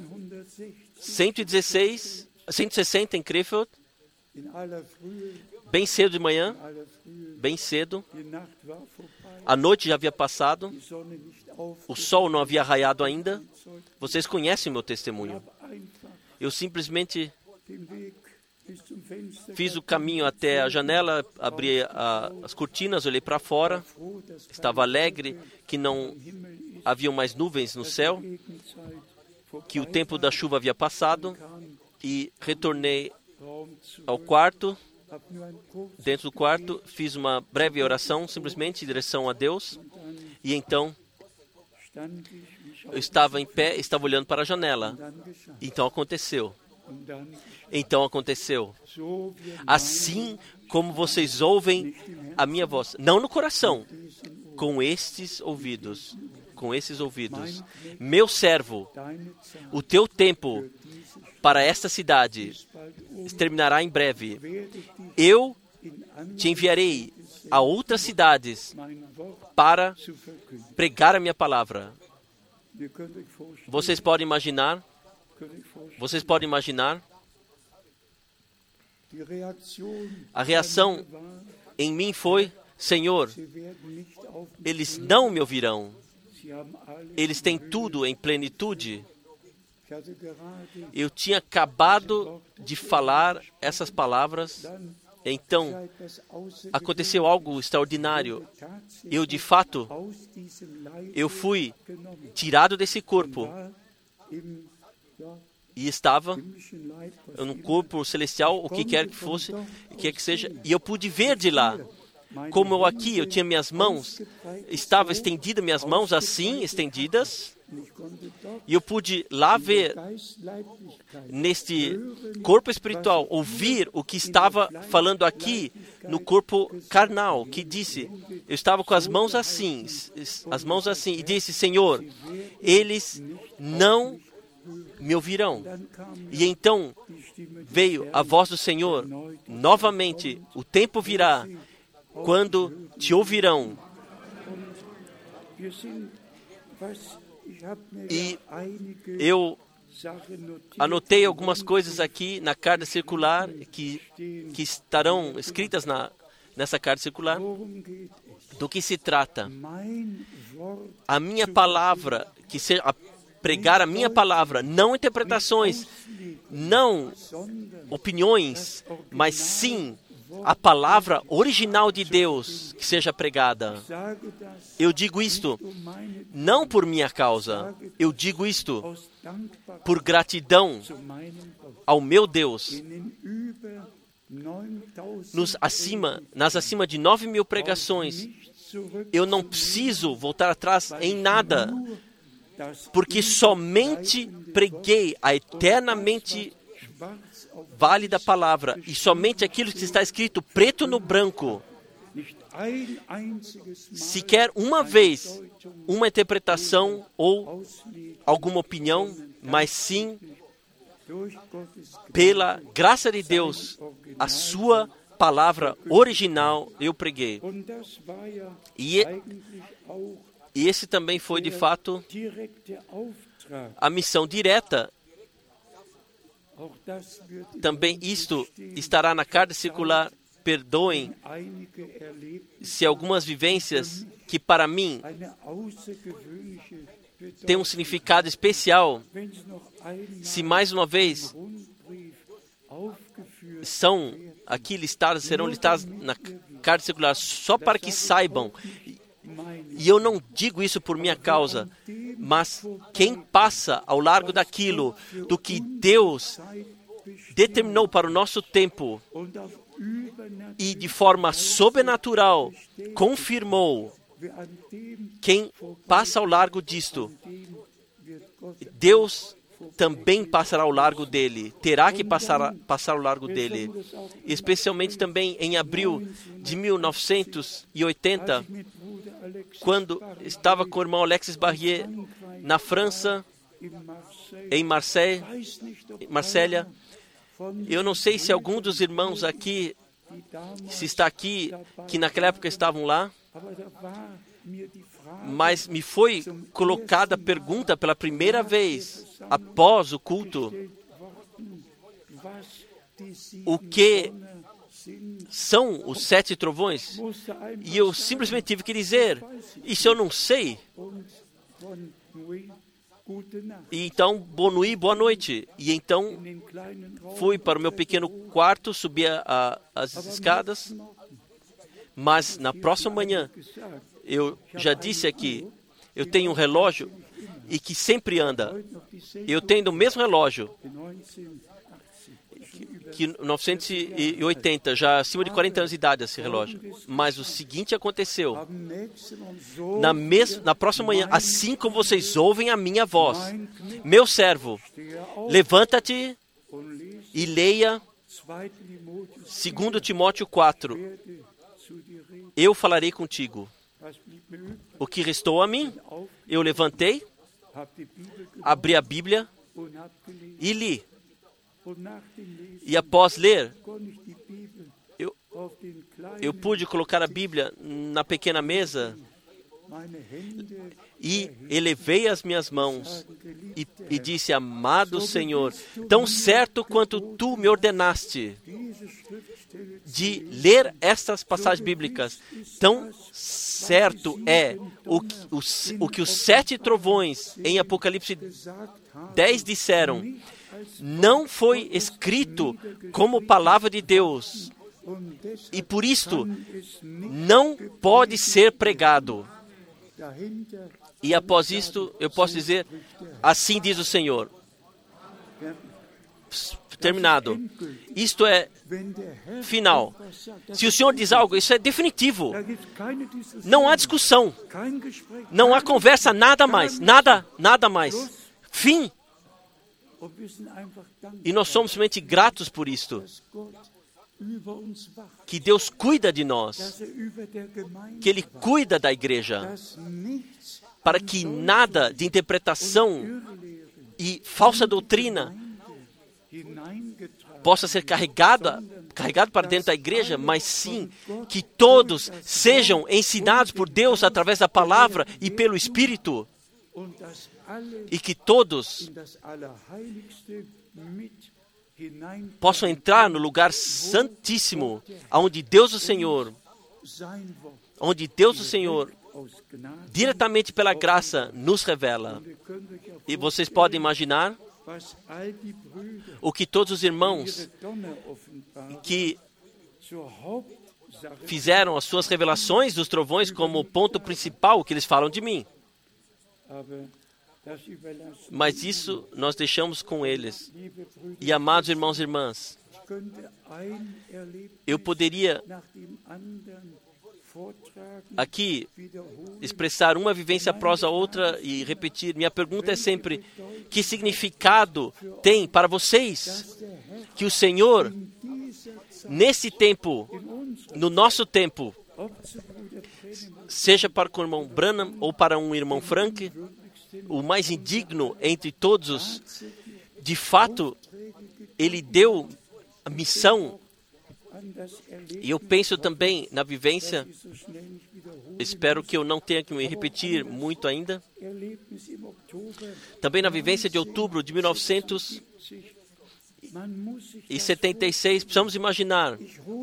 160 em Krefeld, bem cedo de manhã, bem cedo. A noite já havia passado, o sol não havia raiado ainda. Vocês conhecem meu testemunho. Eu simplesmente fiz o caminho até a janela, abri as cortinas, olhei para fora, estava alegre que não haviam mais nuvens no céu, que o tempo da chuva havia passado, e retornei ao quarto. Dentro do quarto, fiz uma breve oração, simplesmente em direção a Deus, e então eu estava em pé, estava olhando para a janela. Então aconteceu. Assim como vocês ouvem a minha voz, não no coração, com estes ouvidos. Meu servo, o teu tempo para esta cidade terminará em breve. Eu te enviarei a outras cidades para pregar a minha palavra. Vocês podem imaginar? A reação em mim foi: Senhor, eles não me ouvirão. Eles têm tudo em plenitude. Eu tinha acabado de falar essas palavras, então aconteceu algo extraordinário. Eu, de fato, eu fui tirado desse corpo e estava num corpo celestial, o que quer que fosse, o que quer que seja, e eu pude ver de lá. Como eu aqui, eu tinha minhas mãos, estava estendida, minhas mãos assim, estendidas, E eu pude lá ver, neste corpo espiritual, ouvir o que estava falando aqui no corpo carnal, que disse, eu estava com as mãos assim, e disse, Senhor, eles não me ouvirão. E então veio a voz do Senhor, novamente, o tempo virá, quando te ouvirão. E eu anotei algumas coisas aqui na carta circular que estarão escritas nessa carta circular. Do que se trata? A minha palavra, que seja pregar a minha palavra, não interpretações, não opiniões, mas sim a palavra original de Deus que seja pregada. Eu digo isto não por minha causa, eu digo isto por gratidão ao meu Deus. Nas acima de 9.000 pregações, eu não preciso voltar atrás em nada, porque somente preguei a eternamente válida palavra, e somente aquilo que está escrito preto no branco. Sequer uma vez uma interpretação ou alguma opinião, mas sim pela graça de Deus, a sua palavra original eu preguei. E esse também foi, de fato, a missão direta. Também isto estará na carta circular. Perdoem se algumas vivências que para mim têm um significado especial, se mais uma vez são aqui listadas, serão listadas na carta circular, só para que saibam. E eu não digo isso por minha causa, mas quem passa ao largo daquilo, do que Deus determinou para o nosso tempo, e de forma sobrenatural confirmou, quem passa ao largo disto, Deus também passará ao largo dele, terá que passar ao largo dele. Especialmente também em abril de 1980, quando estava com o irmão Alexis Barrier na França, em Marselha. Eu não sei se algum dos irmãos aqui, se está aqui, que naquela época estavam lá, mas me foi colocada a pergunta pela primeira vez, após o culto, o que são os 7 trovões? E eu simplesmente tive que dizer, isso eu não sei. E então, Bonui, boa noite. E então, fui para o meu pequeno quarto, subi as escadas, mas na próxima manhã, eu já disse aqui, eu tenho um relógio e que sempre anda. Eu tenho o mesmo relógio, que 1980, já acima de 40 anos de idade esse relógio. Mas o seguinte aconteceu. Na próxima manhã, assim como vocês ouvem a minha voz, meu servo, levanta-te e leia 2 Timóteo 4. Eu falarei contigo. O que restou a mim, eu levantei, abri a Bíblia e li. E após ler, eu pude colocar a Bíblia na pequena mesa e elevei as minhas mãos e disse, amado Senhor, tão certo quanto Tu me ordenaste de ler estas passagens bíblicas, tão certo é o que os 7 trovões em Apocalipse 10 disseram, não foi escrito como palavra de Deus, e por isto não pode ser pregado. E após isto, eu posso dizer, assim diz o Senhor. terminado. Isto é final. Se o Senhor diz algo, isso é definitivo. Não há discussão. Não há conversa, nada mais. Nada mais. Fim. E nós somos simplesmente gratos por isto. Que Deus cuida de nós. Que Ele cuida da igreja. Para que nada de interpretação e falsa doutrina possa ser carregado para dentro da igreja, mas sim que todos sejam ensinados por Deus através da palavra e pelo Espírito, e que todos possam entrar no lugar santíssimo, onde Deus o Senhor, diretamente pela graça, nos revela. E vocês podem imaginar o que todos os irmãos que fizeram as suas revelações dos trovões como ponto principal, que eles falam de mim. Mas isso nós deixamos com eles. E amados irmãos e irmãs, eu poderia aqui expressar uma vivência após a outra e repetir. Minha pergunta é sempre: que significado tem para vocês que o Senhor, nesse tempo, no nosso tempo, seja para o irmão Branham ou para um irmão Frank, o mais indigno entre todos, de fato, ele deu a missão. E eu penso também na vivência, espero que eu não tenha que me repetir muito ainda, também na vivência de outubro de 1976, precisamos imaginar,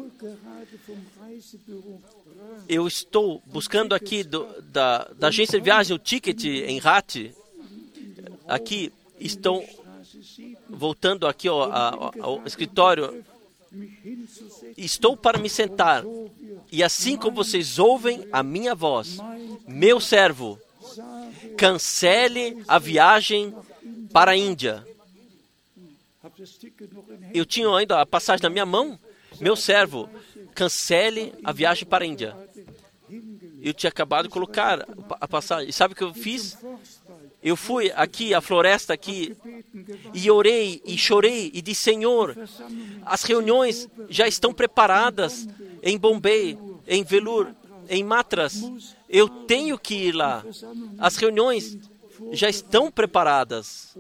eu estou buscando aqui da agência de viagem o ticket em RAT, aqui estou voltando aqui ao escritório. Estou para me sentar, e assim como vocês ouvem a minha voz, meu servo, cancele a viagem para a Índia. Eu tinha ainda a passagem na minha mão. Meu servo, cancele a viagem para a Índia. Eu tinha acabado de colocar a passagem. E sabe o que eu fiz? Eu fui aqui, à floresta aqui, e orei e chorei e disse: Senhor, as reuniões já estão preparadas em Bombay, em Velour, em Matras. Eu tenho que ir lá. As reuniões já estão preparadas.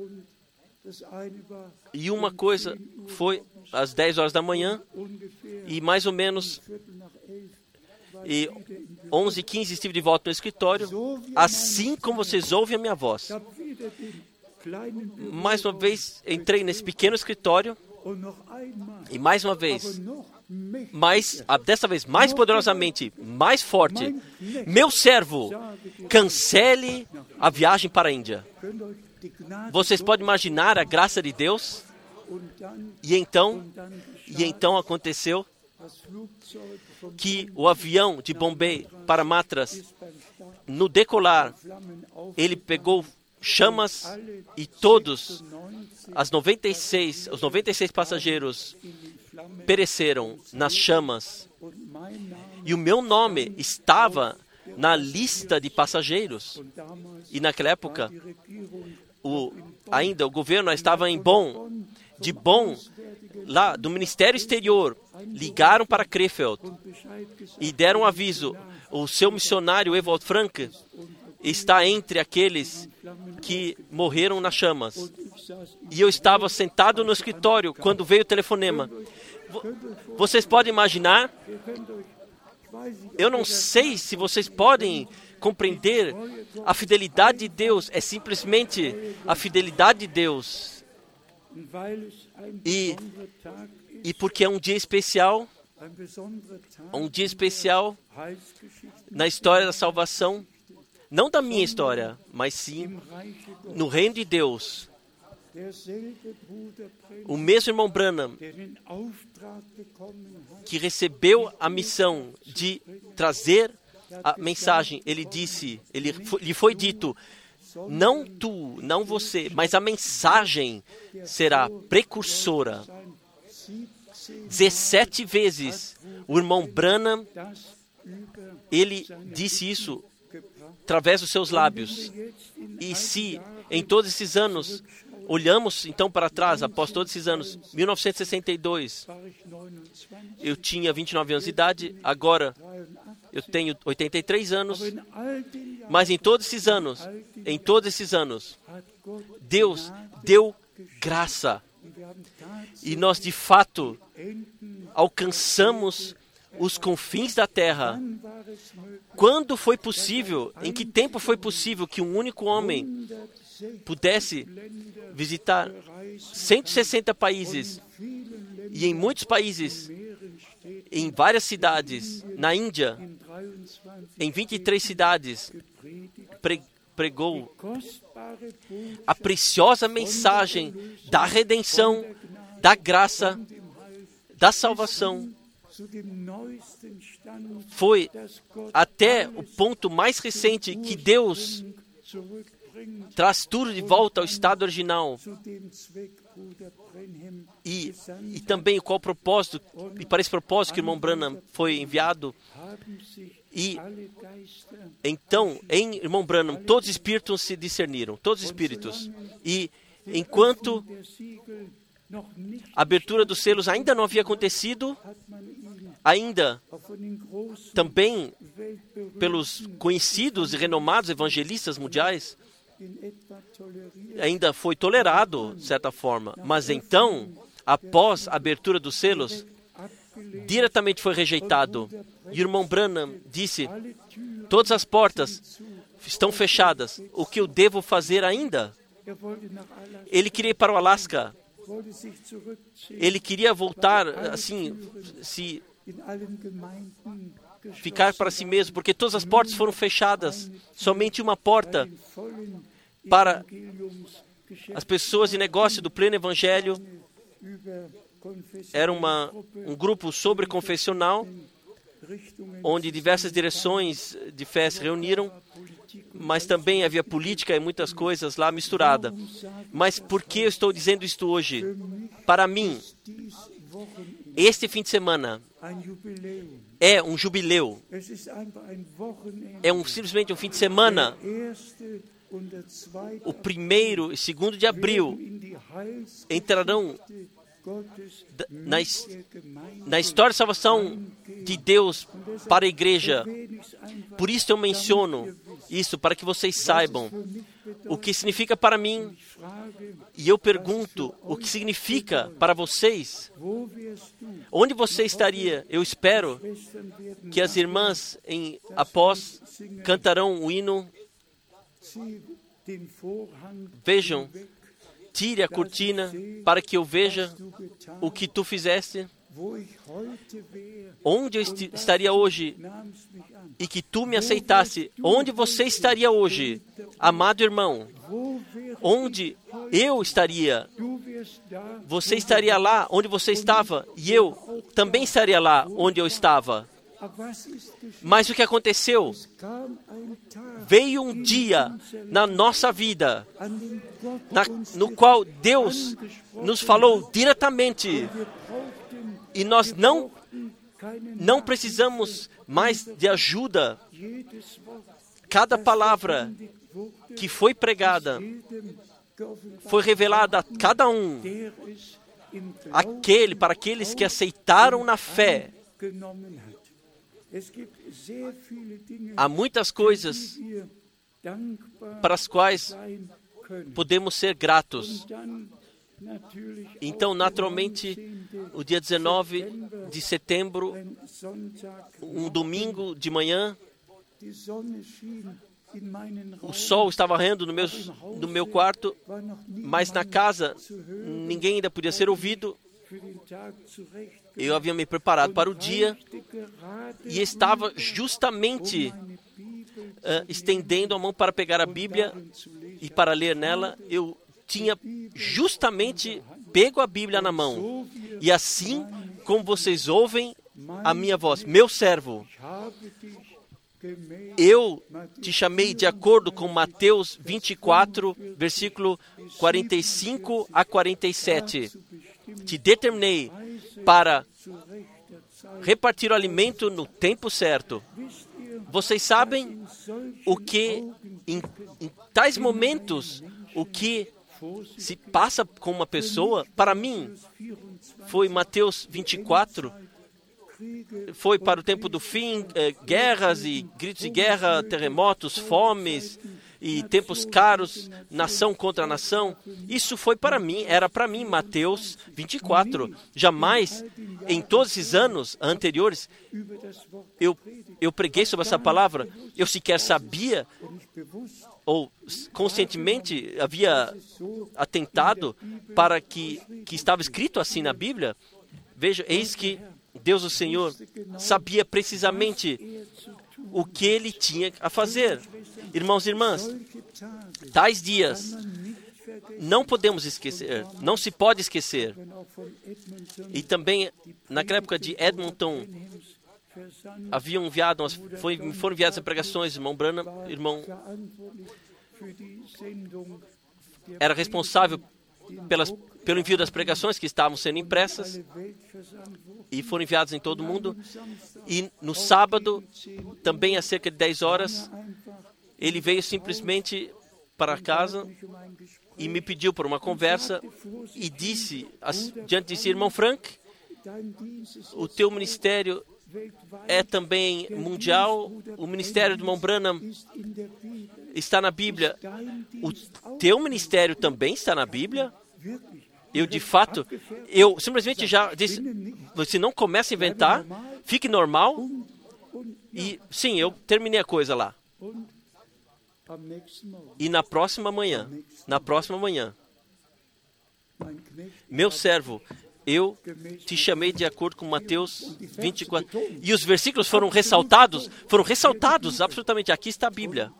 E uma coisa foi às 10 horas da manhã, e mais ou menos 11h15 estive de volta no escritório, assim como vocês ouvem a minha voz. Mais uma vez entrei nesse pequeno escritório, e mais uma vez, dessa vez mais poderosamente, mais forte: meu servo, cancele a viagem para a Índia. Vocês podem imaginar a graça de Deus? E então aconteceu que o avião de Bombay para Matras, no decolar, ele pegou chamas e todos os 96 passageiros pereceram nas chamas. E o meu nome estava na lista de passageiros. E naquela época, ainda o governo estava em Bonn, lá do Ministério Exterior, ligaram para Krefeld e deram um aviso: o seu missionário Ewald Frank está entre aqueles que morreram nas chamas. E eu estava sentado no escritório quando veio o telefonema. Vocês podem imaginar? Eu não sei se vocês podem compreender a fidelidade de Deus. É simplesmente a fidelidade de Deus. E porque é um dia especial na história da salvação, não da minha história, mas sim no reino de Deus. O mesmo irmão Branham, que recebeu a missão de trazer a mensagem, lhe foi dito: não tu, não você, mas a mensagem será precursora. 17 vezes o irmão Branham, ele disse isso através dos seus lábios. E se em todos esses anos, olhamos então para trás, após todos esses anos, 1962, eu tinha 29 anos de idade, agora eu tenho 83 anos, mas em todos esses anos, Deus deu graça. E nós, de fato, alcançamos os confins da terra. Quando foi possível, em que tempo foi possível que um único homem pudesse visitar 160 países e em muitos países, em várias cidades, na Índia, em 23 cidades, pregou a preciosa mensagem da redenção, da graça, da salvação. Foi até o ponto mais recente que Deus traz tudo de volta ao estado original. E também qual propósito, e para esse propósito que o irmão Branham foi enviado. E então, em irmão Branham, todos os espíritos se discerniram, todos os espíritos. E enquanto a abertura dos selos ainda não havia acontecido, ainda também pelos conhecidos e renomados evangelistas mundiais, ainda foi tolerado, de certa forma. Mas então, após a abertura dos selos, diretamente foi rejeitado. E o irmão Branham disse, todas as portas estão fechadas. O que eu devo fazer ainda? Ele queria ir para o Alasca. Ele queria voltar, assim, ficar para si mesmo, porque todas as portas foram fechadas. Somente uma porta para as pessoas de negócio do pleno evangelho. Era um grupo sobre-confessional, onde diversas direções de fé se reuniram, mas também havia política e muitas coisas lá misturadas. Mas por que eu estou dizendo isto hoje? Para mim, este fim de semana é um jubileu. É simplesmente um fim de semana. O 1º e 2º de abril entrarão na história de salvação de Deus para a igreja. Por isso eu menciono isso, para que vocês saibam o que significa para mim. E eu pergunto, o que significa para vocês? Onde você estaria? Eu espero que as irmãs, após, cantarão o hino. Vejam, tire a cortina para que eu veja o que tu fizeste. Onde eu estaria hoje e que tu me aceitasse? Onde você estaria hoje, amado irmão? Onde eu estaria? Você estaria lá onde você estava e eu também estaria lá onde eu estava. Mas o que aconteceu? Veio um dia na nossa vida no qual Deus nos falou diretamente e nós não precisamos mais de ajuda. Cada palavra que foi pregada foi revelada a cada um, para aqueles que aceitaram na fé. Há muitas coisas para as quais podemos ser gratos. Então, naturalmente, o dia 19 de setembro, um domingo de manhã, o sol estava raiando no meu quarto, mas na casa ninguém ainda podia ser ouvido. Eu havia me preparado para o dia e estava justamente estendendo a mão para pegar a Bíblia e para ler nela. Eu tinha justamente pego a Bíblia na mão. E assim como vocês ouvem a minha voz, meu servo, eu te chamei de acordo com Mateus 24, versículo 45 a 47. Te determinei para repartir o alimento no tempo certo. Vocês sabem o que, em tais momentos, o que se passa com uma pessoa? Para mim, foi Mateus 24, foi para o tempo do fim, guerras e gritos de guerra, terremotos, fomes e tempos caros, nação contra nação. Isso foi para mim, era para mim, Mateus 24. Jamais, em todos esses anos anteriores, eu preguei sobre essa palavra. Eu sequer sabia, ou conscientemente havia atentado para que estava escrito assim na Bíblia. Veja, eis que Deus, o Senhor, sabia precisamente o que Ele tinha a fazer. Irmãos e irmãs, tais dias não podemos esquecer, não se pode esquecer. E também, naquela época de Edmonton, foram enviadas as pregações, irmão Branham, era responsável pelo envio das pregações que estavam sendo impressas e foram enviadas em todo o mundo. E no sábado, também às cerca de 10 horas, ele veio simplesmente para casa e me pediu por uma conversa e disse, diante de si, irmão Frank, o teu ministério é também mundial, o ministério do irmão Branham está na Bíblia. O teu ministério também está na Bíblia? Eu, de fato, eu simplesmente já disse, você não começa a inventar, fique normal. E sim, eu terminei a coisa lá. E na próxima manhã, meu servo, eu te chamei de acordo com Mateus 24. E os versículos foram ressaltados, absolutamente. Aqui está a Bíblia.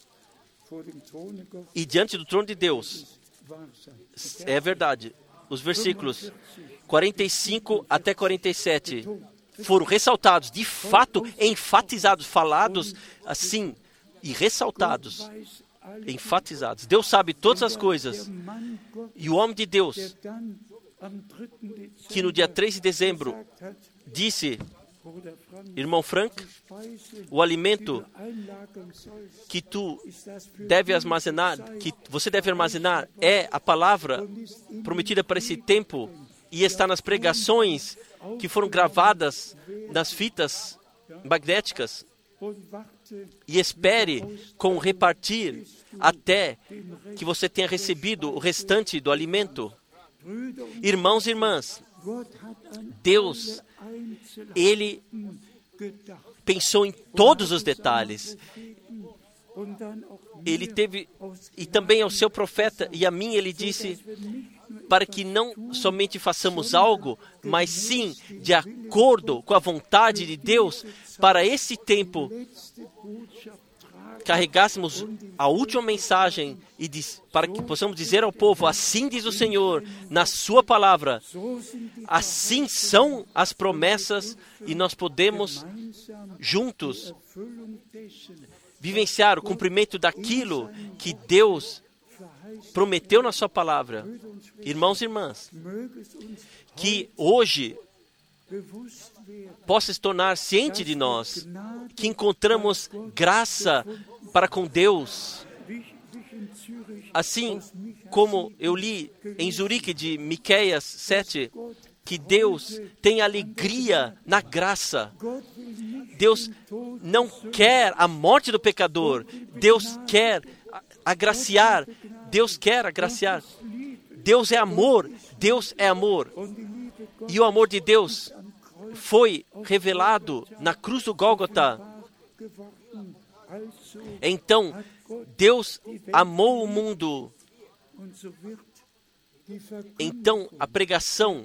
E diante do trono de Deus, é verdade, os versículos 45 até 47 foram ressaltados, de fato, enfatizados, falados assim, e ressaltados, enfatizados. Deus sabe todas as coisas. E o homem de Deus, que no dia 3 de dezembro disse, irmão Frank, o alimento que tu deve armazenar, que você deve armazenar, é a palavra prometida para esse tempo e está nas pregações que foram gravadas nas fitas magnéticas. E espere com repartir até que você tenha recebido o restante do alimento. Irmãos e irmãs, Deus, Ele pensou em todos os detalhes. Ele teve, e também ao seu profeta e a mim ele disse, para que não somente façamos algo, mas sim de acordo com a vontade de Deus, para esse tempo carregássemos a última mensagem e para que possamos dizer ao povo, assim diz o Senhor, na sua palavra, assim são as promessas e nós podemos juntos vivenciar o cumprimento daquilo que Deus prometeu na sua palavra. Irmãos e irmãs, que hoje possa se tornar ciente de nós, que encontramos graça para com Deus. Assim como eu li em Zurique de Miqueias 7, que Deus tem alegria na graça. Deus não quer a morte do pecador. Deus quer agraciar. Deus quer agraciar. Deus é amor. Deus é amor. E o amor de Deus foi revelado na cruz do Gólgota. Então, Deus amou o mundo. Então, a pregação,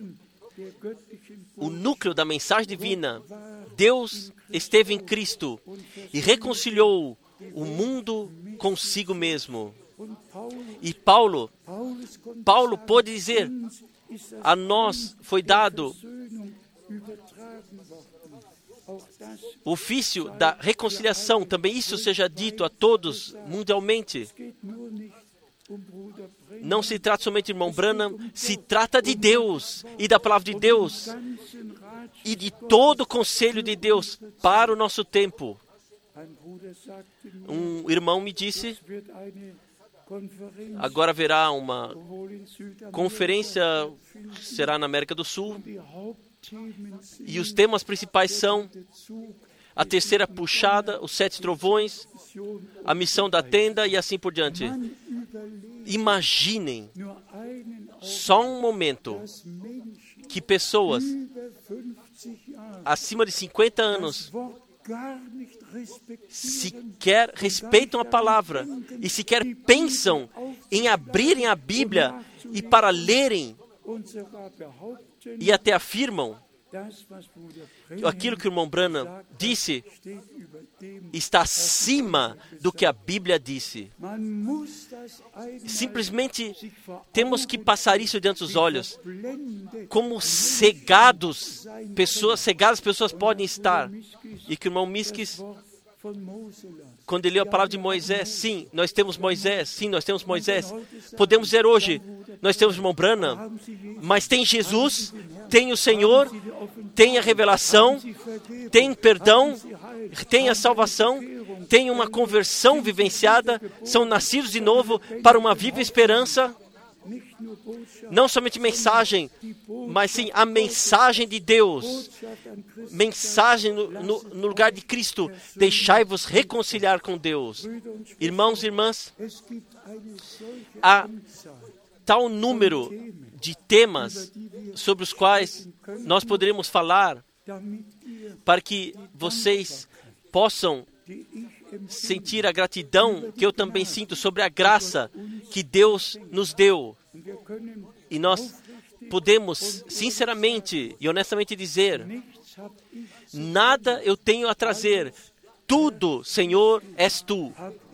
o núcleo da mensagem divina, Deus esteve em Cristo e reconciliou o mundo consigo mesmo. E Paulo pôde dizer, a nós foi dado o ofício da reconciliação, também isso seja dito a todos mundialmente. Não se trata somente de irmão Branham, se trata de Deus e da palavra de Deus e de todo o conselho de Deus para o nosso tempo. Um irmão me disse, agora haverá uma conferência, será na América do Sul, e os temas principais são a terceira puxada, os 7 trovões, a missão da tenda e assim por diante. Imaginem só um momento que pessoas acima de 50 anos sequer respeitam a palavra e sequer pensam em abrirem a Bíblia e para lerem e até afirmam aquilo que o irmão Branham disse está acima do que a Bíblia disse. Simplesmente temos que passar isso diante dos olhos. Como cegadas pessoas podem estar. E que o irmão Miskis, quando ele leu a palavra de Moisés, sim, nós temos Moisés, sim, nós temos Moisés. Podemos dizer hoje, nós temos o irmão Branham, mas tem Jesus, tem o Senhor, tem a revelação, tem perdão, tem a salvação, tem uma conversão vivenciada, são nascidos de novo para uma viva esperança. Não somente mensagem, mas sim a mensagem de Deus. Mensagem no lugar de Cristo. Deixai-vos reconciliar com Deus. Irmãos e irmãs, há tal número de temas sobre os quais nós poderemos falar para que vocês possam sentir a gratidão que eu também sinto sobre a graça que Deus nos deu. E nós podemos sinceramente e honestamente dizer, nada eu tenho a trazer, tudo, Senhor, és Tu.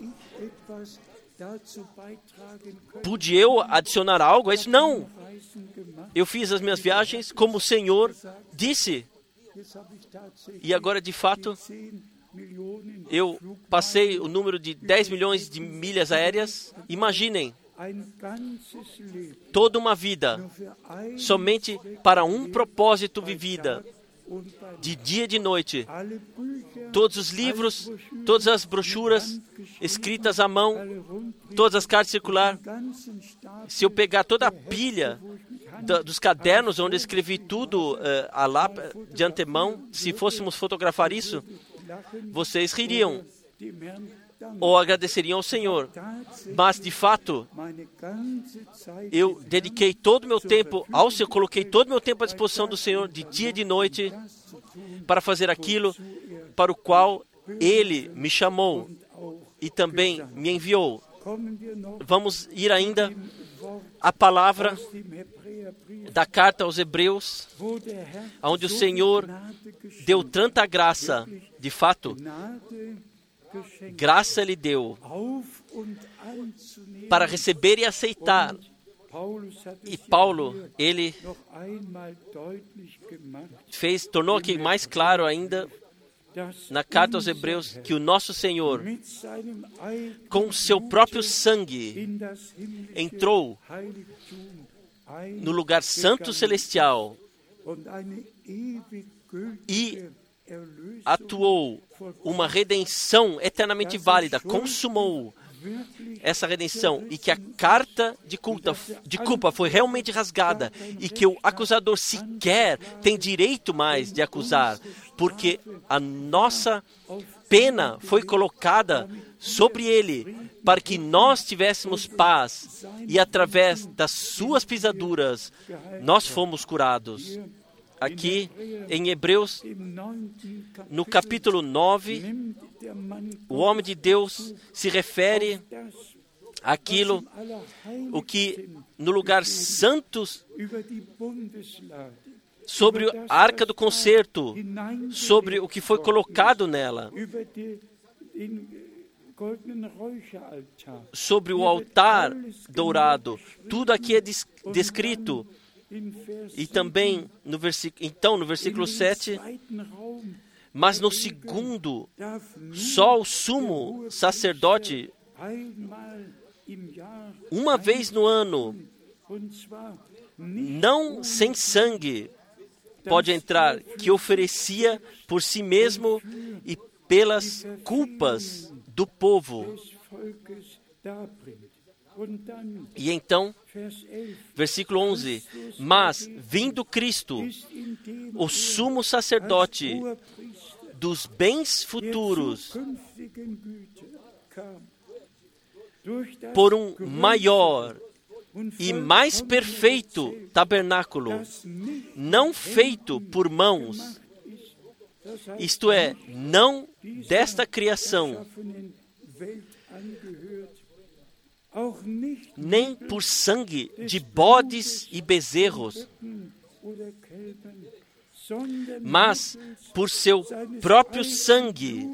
Pude eu adicionar algo a isso? Não. Eu fiz as minhas viagens como o Senhor disse. E agora, de fato, eu passei o número de 10 milhões de milhas aéreas. Imaginem, toda uma vida somente para um propósito vivida, de dia e de noite. Todos os livros, todas as brochuras escritas à mão, todas as cartas circulares. Se eu pegar toda a pilha dos cadernos onde eu escrevi tudo lá de antemão, se fôssemos fotografar isso, vocês ririam ou agradeceriam ao Senhor. Mas, de fato, eu dediquei todo o meu tempo ao Senhor, coloquei todo o meu tempo à disposição do Senhor, de dia e de noite, para fazer aquilo para o qual Ele me chamou e também me enviou. Vamos ir ainda à palavra da carta aos Hebreus, onde o Senhor deu tanta graça, de fato, graça Ele deu para receber e aceitar. E Paulo, ele tornou aqui mais claro ainda, na carta aos Hebreus, que o nosso Senhor, com o seu próprio sangue, entrou no lugar santo celestial e atuou uma redenção eternamente válida, consumou essa redenção, e que a carta de culpa foi realmente rasgada, e que o acusador sequer tem direito mais de acusar, porque a nossa pena foi colocada sobre ele, para que nós tivéssemos paz, e através das suas pisaduras nós fomos curados. Aqui em Hebreus, no capítulo 9, o homem de Deus se refere àquilo, o que no lugar santo, sobre a arca do concerto, sobre o que foi colocado nela, sobre o altar dourado, tudo aqui é descrito. E também no versículo 7, mas no segundo, só o sumo sacerdote uma vez no ano, não sem sangue, pode entrar, que oferecia por si mesmo e pelas culpas do povo. E então, versículo 11, mas vindo Cristo, o sumo sacerdote dos bens futuros, por um maior e mais perfeito tabernáculo, não feito por mãos, isto é, não desta criação, nem por sangue de bodes e bezerros, mas por seu próprio sangue,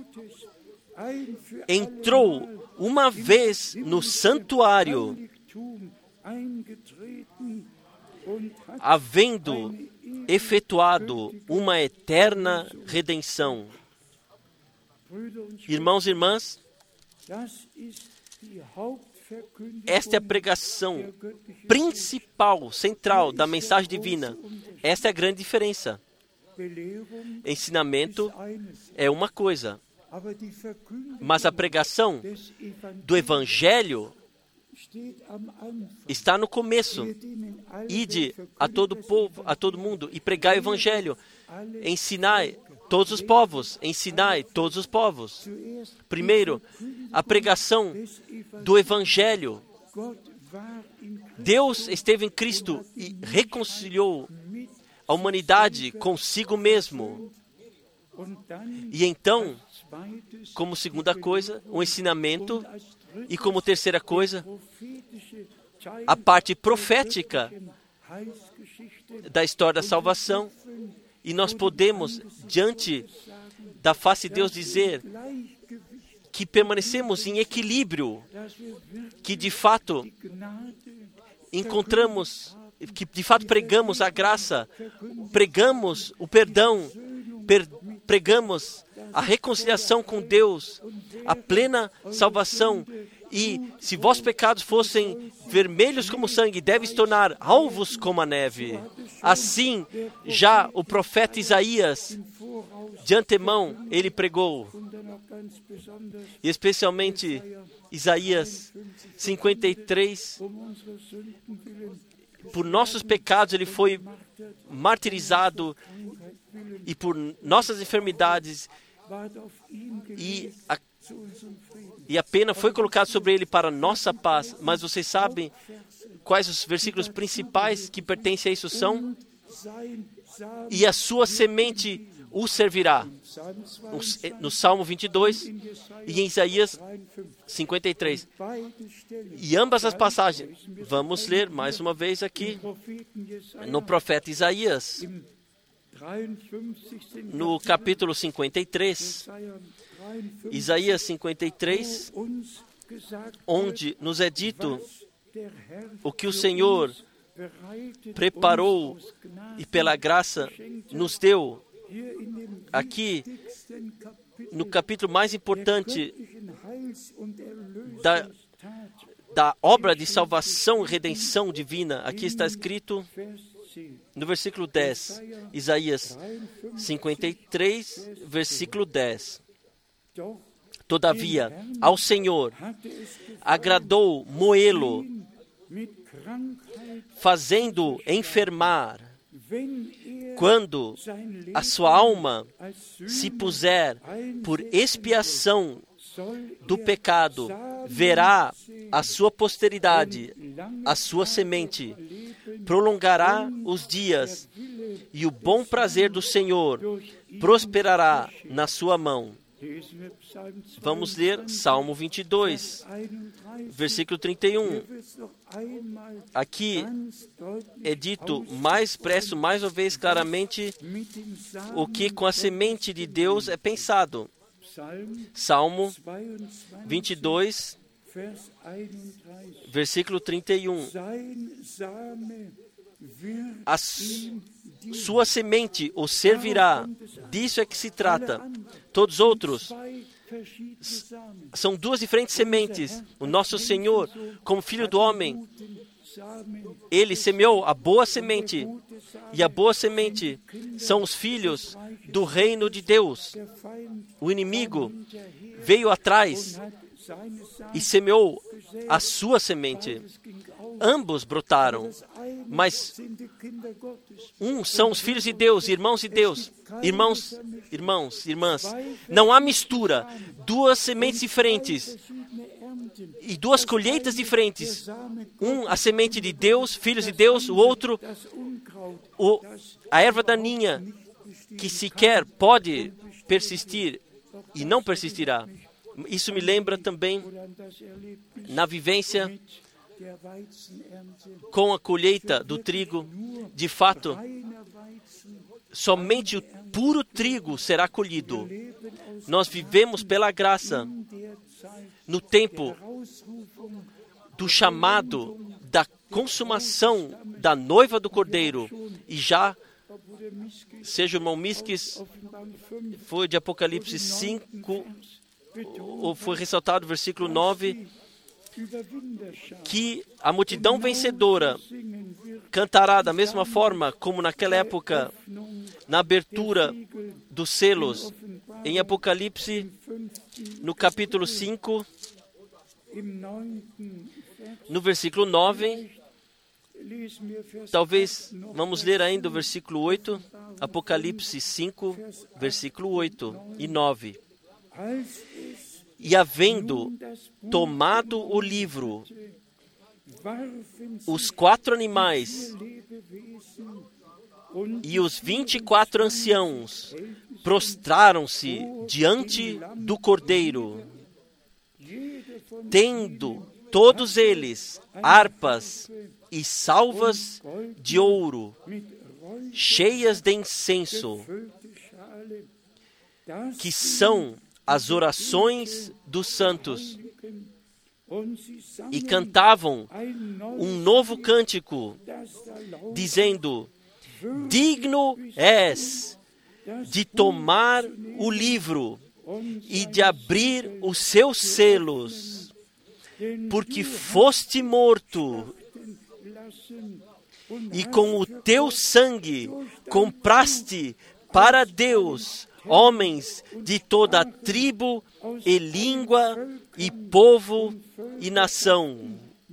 entrou uma vez no santuário, havendo efetuado uma eterna redenção. Irmãos e irmãs, esta é a pregação principal, central da mensagem divina. Esta é a grande diferença. Ensinamento é uma coisa, mas a pregação do Evangelho está no começo. Ide a todo povo, a todo mundo, e pregai o Evangelho. Ensinai todos os povos, ensinai todos os povos. Primeiro, a pregação do Evangelho. Deus esteve em Cristo e reconciliou a humanidade consigo mesmo. E então, como segunda coisa, o ensinamento, e como terceira coisa, a parte profética da história da salvação. E nós podemos, diante da face de Deus, dizer que permanecemos em equilíbrio, que de fato encontramos, que de fato pregamos a graça, pregamos o perdão, pregamos a reconciliação com Deus, a plena salvação. E se vossos pecados fossem vermelhos como sangue, devem se tornar alvos como a neve. Assim, já o profeta Isaías, de antemão, ele pregou. E especialmente Isaías 53, por nossos pecados ele foi martirizado, e por nossas enfermidades, e a pena foi colocada sobre ele para nossa paz. Mas vocês sabem quais os versículos principais que pertencem a isso são? E a sua semente o servirá. No Salmo 22 e em Isaías 53. E ambas as passagens, vamos ler mais uma vez aqui, no profeta Isaías, no capítulo 53, Isaías 53, onde nos é dito o que o Senhor preparou e pela graça nos deu. Aqui, no capítulo mais importante da obra de salvação e redenção divina, aqui está escrito no versículo 10, Isaías 53, versículo 10. Todavia, ao Senhor agradou moê-lo, fazendo enfermar. Quando a sua alma se puser por expiação do pecado, verá a sua posteridade, a sua semente, prolongará os dias, e o bom prazer do Senhor prosperará na sua mão. Vamos ler Salmo 22, versículo 31. Aqui é dito mais expresso, mais uma vez claramente, o que com a semente de Deus é pensado. Salmo 22, versículo 31. A sua semente o servirá. Disso é que se trata. Todos outros São duas diferentes sementes. O nosso Senhor, como Filho do Homem, Ele semeou a boa semente. E a boa semente são os filhos do reino de Deus. O inimigo veio atrás e semeou a sua semente. Ambos brotaram, mas são os filhos de Deus, irmãos de Deus. Irmãs. Não há mistura. Duas sementes diferentes e duas colheitas diferentes. A semente de Deus, filhos de Deus, o outro, a erva daninha, que sequer pode persistir e não persistirá. Isso me lembra também na vivência com a colheita do trigo. De fato, somente o puro trigo será colhido. Nós vivemos pela graça no tempo do chamado, da consumação da noiva do Cordeiro. E já, seja o irmão Miskis, foi de Apocalipse 5, ou foi ressaltado no versículo 9, que a multidão vencedora cantará da mesma forma como naquela época, na abertura dos selos, em Apocalipse, no capítulo 5, no versículo 9. Talvez vamos ler ainda o versículo 8, Apocalipse 5, versículo 8 e 9. E havendo tomado o livro, os 4 animais e os 24 anciãos prostraram-se diante do Cordeiro, tendo todos eles harpas e salvas de ouro, cheias de incenso, que são as orações dos santos, e cantavam um novo cântico, dizendo: digno és de tomar o livro e de abrir os seus selos, porque foste morto, e com o teu sangue compraste para Deus homens de toda tribo e língua e povo e nação.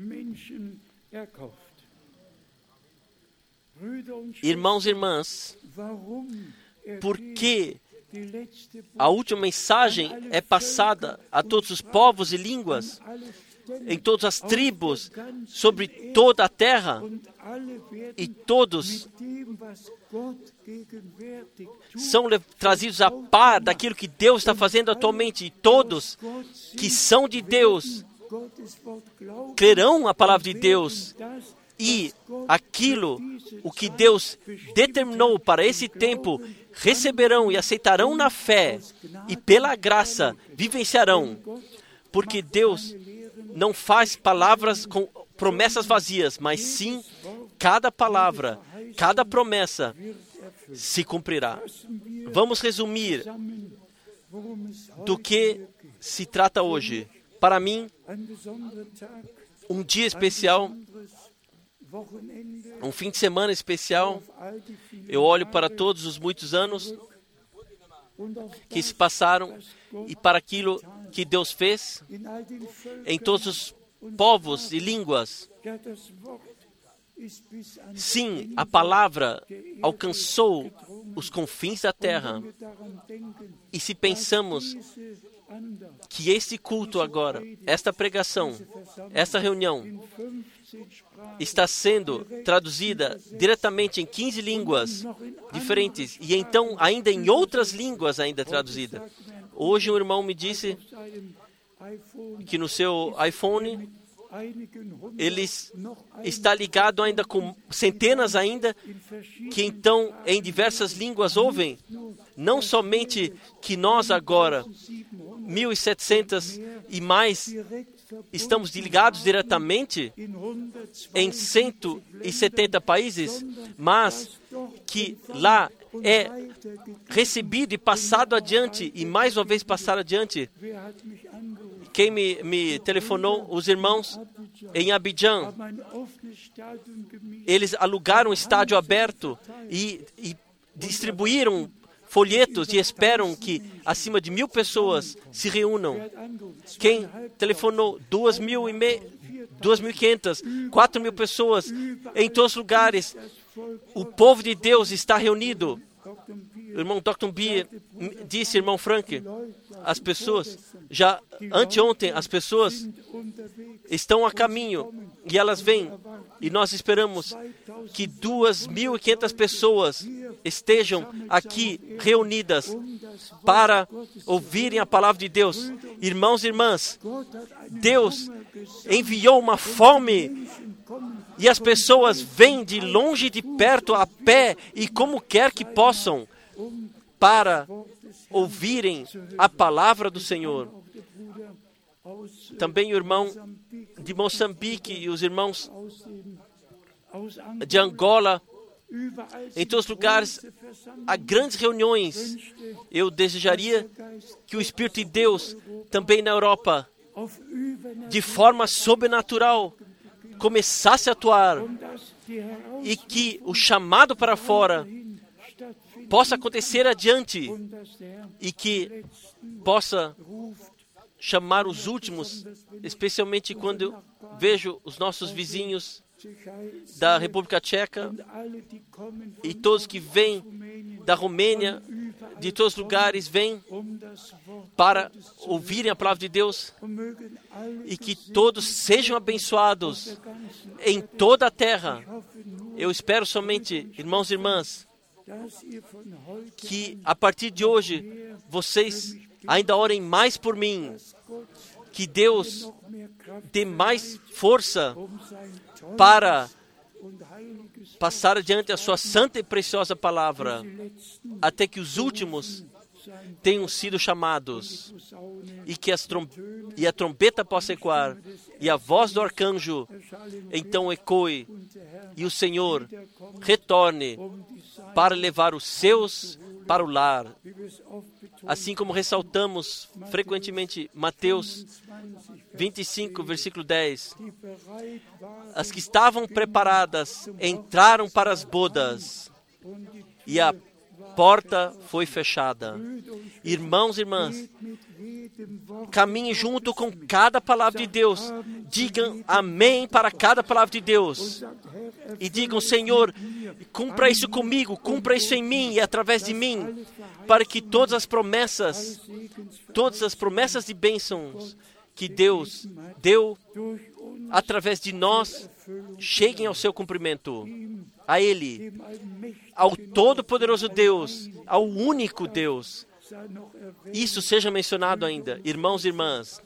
Irmãos e irmãs, por que a última mensagem é passada a todos os povos e línguas, em todas as tribos, sobre toda a terra, e todos são trazidos a par daquilo que Deus está fazendo atualmente, e todos que são de Deus crerão a palavra de Deus, e o que Deus determinou para esse tempo receberão e aceitarão na fé, e pela graça vivenciarão, porque Deus não faz palavras com promessas vazias, mas sim cada palavra, cada promessa se cumprirá. Vamos resumir do que se trata hoje. Para mim, um dia especial, um fim de semana especial. Eu olho para todos os muitos anos que se passaram e para aquilo que Deus fez em todos os povos e línguas. Sim, a palavra alcançou os confins da terra. E se pensamos que este culto agora, esta pregação, esta reunião, está sendo traduzida diretamente em 15 línguas diferentes, e então ainda em outras línguas ainda traduzida. Hoje um irmão me disse que no seu iPhone ele está ligado ainda com centenas ainda, que então em diversas línguas ouvem, não somente que nós agora, 1.700 e mais, estamos ligados diretamente em 170 países, mas que lá é recebido e passado adiante, e mais uma vez passado adiante. Quem me telefonou? Os irmãos em Abidjan. Eles alugaram um estádio aberto e distribuíram folhetos e esperam que acima de 1.000 pessoas se reúnam. Quem telefonou? 2.500, 4.000 pessoas em todos os lugares. O povo de Deus está reunido. O irmão Dr. B disse, irmão Frank, as pessoas, já anteontem, as pessoas estão a caminho e elas vêm. E nós esperamos que 2.500 pessoas estejam aqui reunidas para ouvirem a palavra de Deus. Irmãos e irmãs, Deus enviou uma fome e as pessoas vêm de longe e de perto a pé e como quer que possam para ouvirem a palavra do Senhor. Também o irmão de Moçambique e os irmãos de Angola, em todos os lugares, há grandes reuniões. Eu desejaria que o Espírito de Deus, também na Europa, de forma sobrenatural, começasse a atuar e que o chamado para fora possa acontecer adiante e que possa chamar os últimos, especialmente quando vejo os nossos vizinhos da República Tcheca e todos que vêm da Romênia, de todos os lugares, vêm para ouvirem a palavra de Deus e que todos sejam abençoados em toda a terra. Eu espero somente, irmãos e irmãs, que a partir de hoje vocês ainda orem mais por mim, que Deus dê mais força para passar adiante a sua santa e preciosa palavra, até que os últimos tenham sido chamados e que a trombeta possa ecoar e a voz do arcanjo então ecoe e o Senhor retorne para levar os seus para o lar. Assim como ressaltamos frequentemente Mateus 25, versículo 10. As que estavam preparadas entraram para as bodas e a porta foi fechada. Irmãos e irmãs, caminhem junto com cada palavra de Deus. Digam amém para cada palavra de Deus. E digam, Senhor, cumpra isso comigo, cumpra isso em mim e através de mim, para que todas as promessas de bênçãos que Deus deu através de nós cheguem ao seu cumprimento. A Ele, ao Todo-Poderoso Deus, ao único Deus. Isso seja mencionado ainda. Irmãos e irmãs,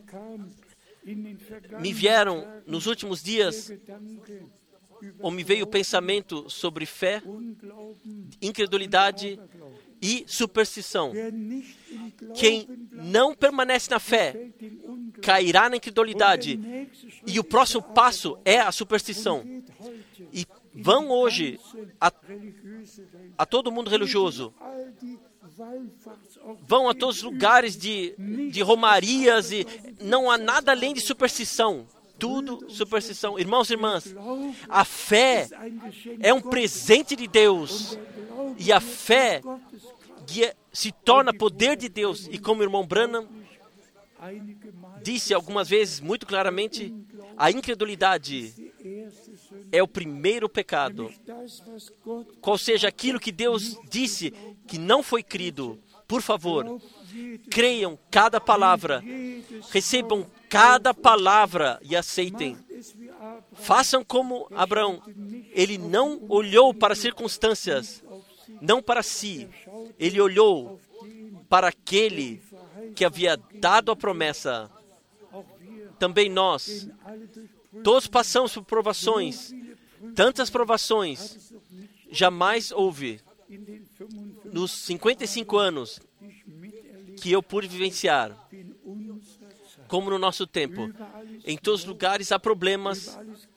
me vieram nos últimos dias, ou me veio o pensamento sobre fé, incredulidade e superstição. Quem não permanece na fé cairá na incredulidade e o próximo passo é a superstição. E vão hoje a todo mundo religioso, vão a todos os lugares de romarias e não há nada além de superstição. Tudo superstição. Irmãos e irmãs, a fé é um presente de Deus e a fé se torna poder de Deus. E como o irmão Branham disse algumas vezes muito claramente, a incredulidade é o primeiro pecado. Qual seja aquilo que Deus disse que não foi crido, por favor, creiam cada palavra, recebam cada palavra e aceitem. Façam como Abraão. Ele não olhou para as circunstâncias, não para si. Ele olhou para aquele que havia dado a promessa. Também nós, todos passamos por provações, tantas provações, jamais houve, nos 55 anos que eu pude vivenciar, como no nosso tempo. Em todos os lugares há problemas,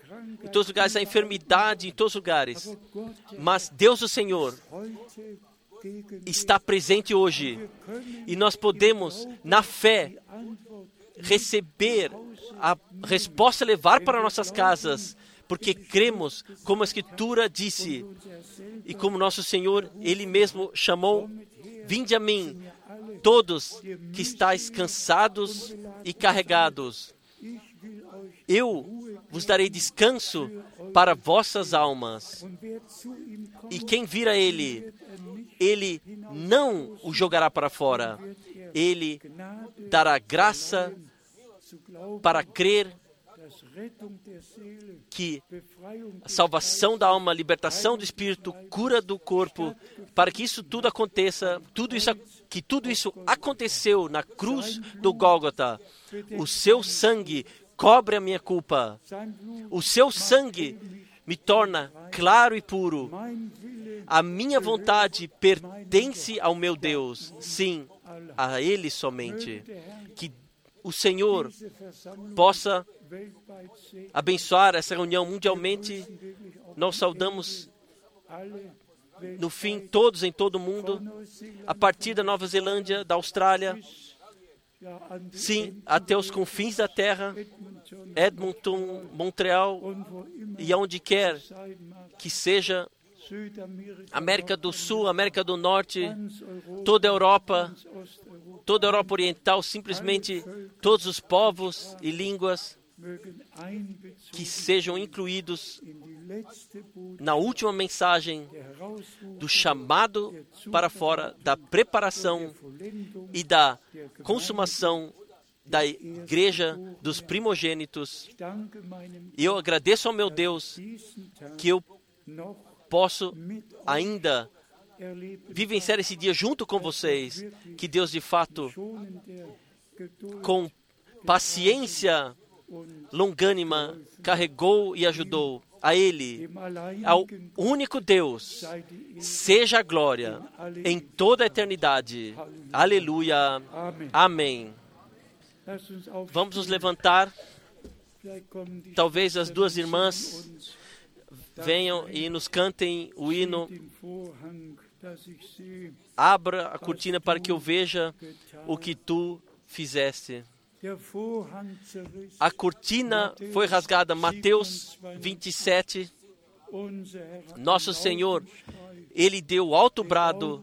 em todos os lugares há enfermidade, em todos os lugares. Mas Deus, o Senhor, está presente hoje. E nós podemos, na fé, receber a resposta, levar para nossas casas, porque cremos, como a Escritura disse, e como nosso Senhor, Ele mesmo chamou: vinde a mim, todos que estáis cansados e carregados. Eu vos darei descanso para vossas almas. E quem vir a Ele, Ele não o jogará para fora. Ele dará graça para crer que a salvação da alma, a libertação do espírito, cura do corpo, para que isso tudo aconteça, que tudo isso aconteceu na cruz do Gólgota. O seu sangue cobre a minha culpa. O seu sangue me torna claro e puro. A minha vontade pertence ao meu Deus. Sim, a Ele somente. Que o Senhor possa abençoar essa reunião mundialmente. Nós saudamos, no fim, todos em todo o mundo, a partir da Nova Zelândia, da Austrália, sim, até os confins da terra, Edmonton, Montreal, e aonde quer que seja, América do Sul, América do Norte, toda a Europa Oriental, simplesmente todos os povos e línguas que sejam incluídos na última mensagem do chamado para fora, da preparação e da consumação da igreja dos primogênitos. E eu agradeço ao meu Deus que eu posso ainda vivenciar esse dia junto com vocês, que Deus de fato, com paciência longânima, carregou e ajudou. A Ele, ao único Deus, seja a glória em toda a eternidade. Aleluia. Amém. Vamos nos levantar. Talvez as duas irmãs venham e nos cantem o hino. Abra a cortina para que eu veja o que tu fizeste. A cortina foi rasgada. Mateus 27. Nosso Senhor, Ele deu o alto brado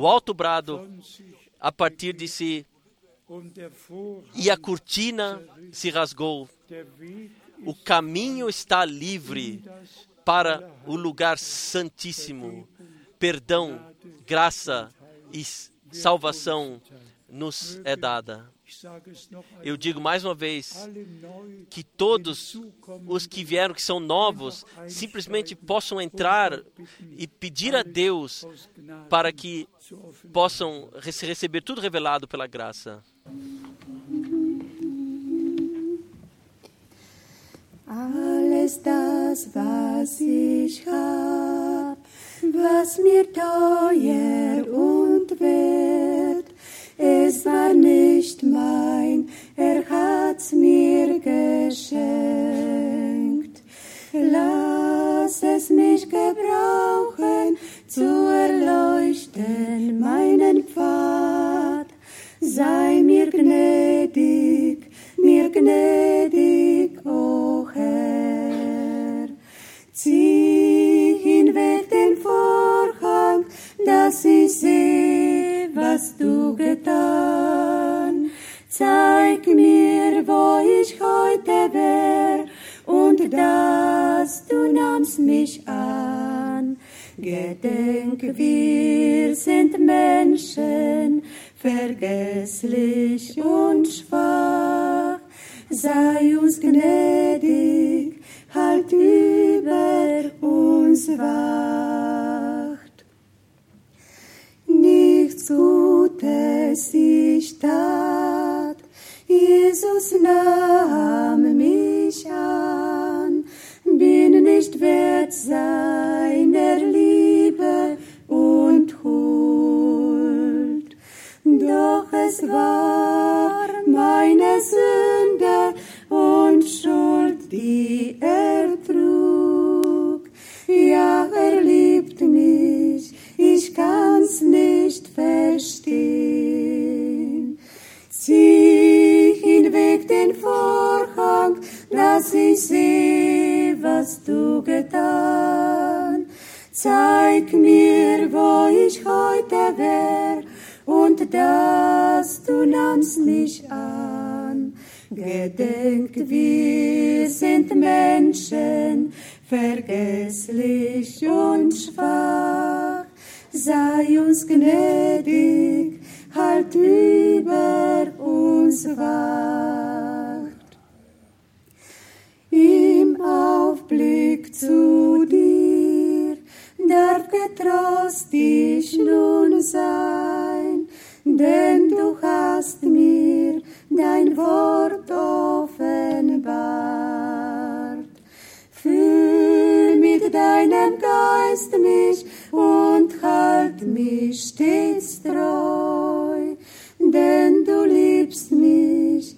a partir de si, e a cortina se rasgou. O caminho está livre para o lugar santíssimo. Perdão, graça e salvação nos é dada. Eu digo mais uma vez que todos os que vieram, que são novos, simplesmente possam entrar e pedir a Deus para que possam receber tudo revelado pela graça. Alles das, was ich hab, was mir teuer und wert, es war nicht mein, hat's mir geschenkt. Lass es mich gebrauchen, zu erleuchten meinen Pfad. Sei mir gnädig, o Herr. Zieh hinweg den Vorhang, dass ich sehe, was du getan. Zeig mir, wo ich heute wär, und dass du nahmst mich an. Gedenk, wir sind Menschen, vergesslich und schwach. Sei uns gnädig, halt über uns wacht. Nichts Gutes ich tat, Jesus nahm mich an, bin nicht wert seiner Liebe und Huld. Doch es war meine Sünde und Schuld, die er trug. dass du nahmst mich an. Gedenk, wir sind Menschen, vergesslich und schwach. Sei uns gnädig, halt über uns wacht. Im Aufblick zu dir darf getrost ich nun sein, denn du hast mir dein Wort offenbart. Füll mit deinem Geist mich und halt mich stets treu, denn du liebst mich,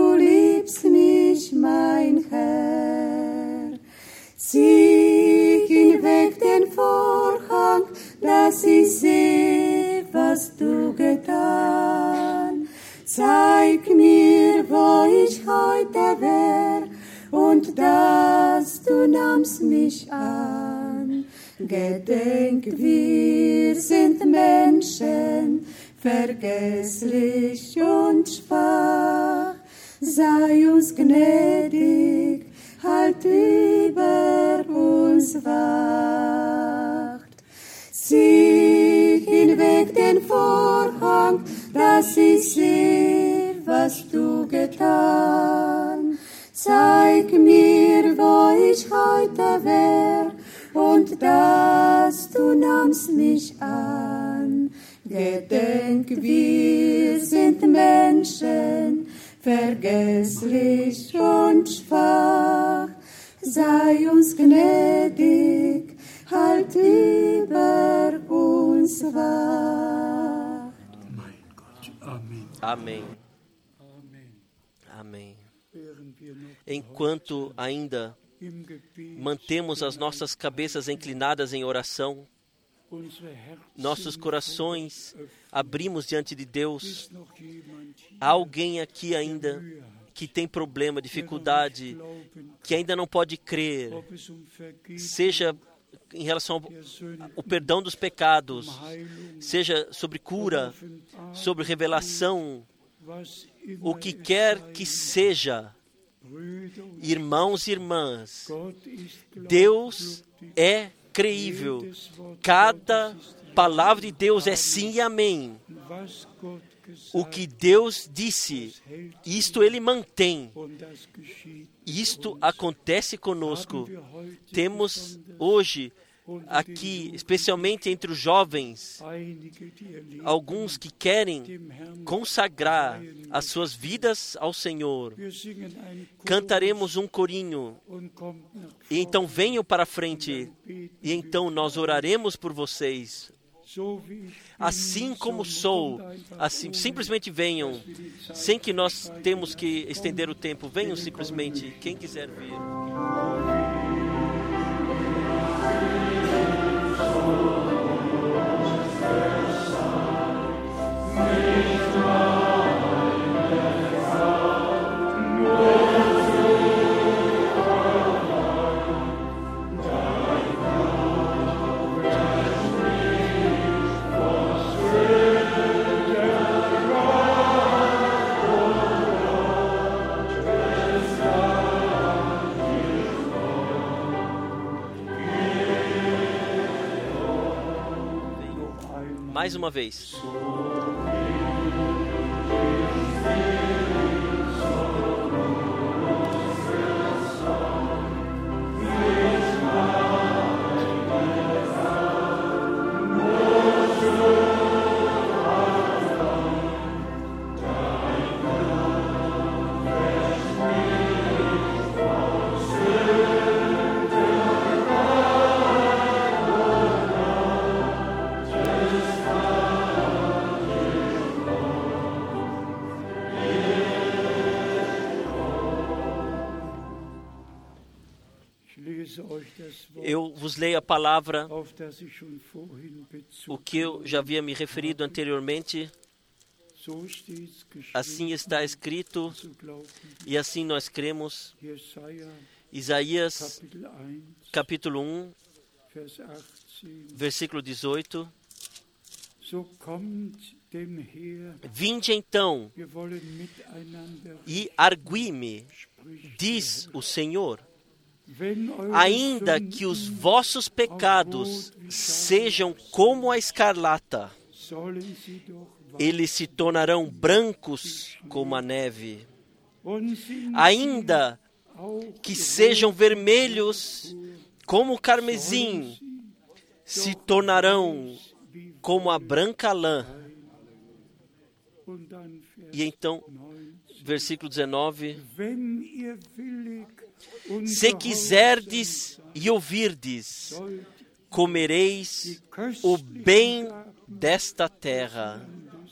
mein Herr. Zieh hinweg den Vorhang, dass ich sehe, was du getan. Zeig mir, wo ich heute wär, und dass du nahmst mich an. Gedenk, wir sind Menschen, vergesslich und schwach. Sei uns gnädig, halt über uns wacht. Zieh hinweg den Vorhang, dass ich sehe, was du getan. Zeig mir, wo ich heute wär, und dass du nahmst mich an. Gedenk, wir sind Menschen, vergesslich und schwach. Sei uns gnädig, halt über uns wacht. Mein Gott. Amém. Amém. Amém. Enquanto ainda mantemos as nossas cabeças inclinadas em oração, nossos corações abrimos diante de Deus. Há alguém aqui ainda que tem problema, dificuldade, que ainda não pode crer, seja em relação ao perdão dos pecados, seja sobre cura, sobre revelação, o que quer que seja. Irmãos e irmãs, Deus é creível. Cada palavra de Deus é sim e amém. O que Deus disse, isto Ele mantém. Isto acontece conosco. Temos hoje aqui, especialmente entre os jovens, alguns que querem consagrar as suas vidas ao Senhor. Cantaremos um corinho, e então venham para a frente, e então nós oraremos por vocês. Assim como sou, assim, simplesmente venham, sem que nós temos que estender o tempo. Venham simplesmente, quem quiser vir. Mais uma vez. Eu vos leio a palavra, o que eu já havia me referido anteriormente. Assim está escrito, e assim nós cremos. Isaías, capítulo 1, versículo 18. Vinde então e argui-me, diz o Senhor. Ainda que os vossos pecados sejam como a escarlata, eles se tornarão brancos como a neve. Ainda que sejam vermelhos como o carmesim, se tornarão como a branca lã. E então, versículo 19: se quiserdes e ouvirdes, comereis o bem desta terra.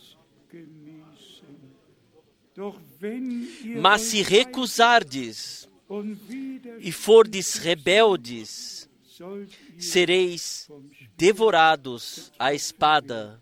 Mas se recusardes e fordes rebeldes, sereis devorados à espada.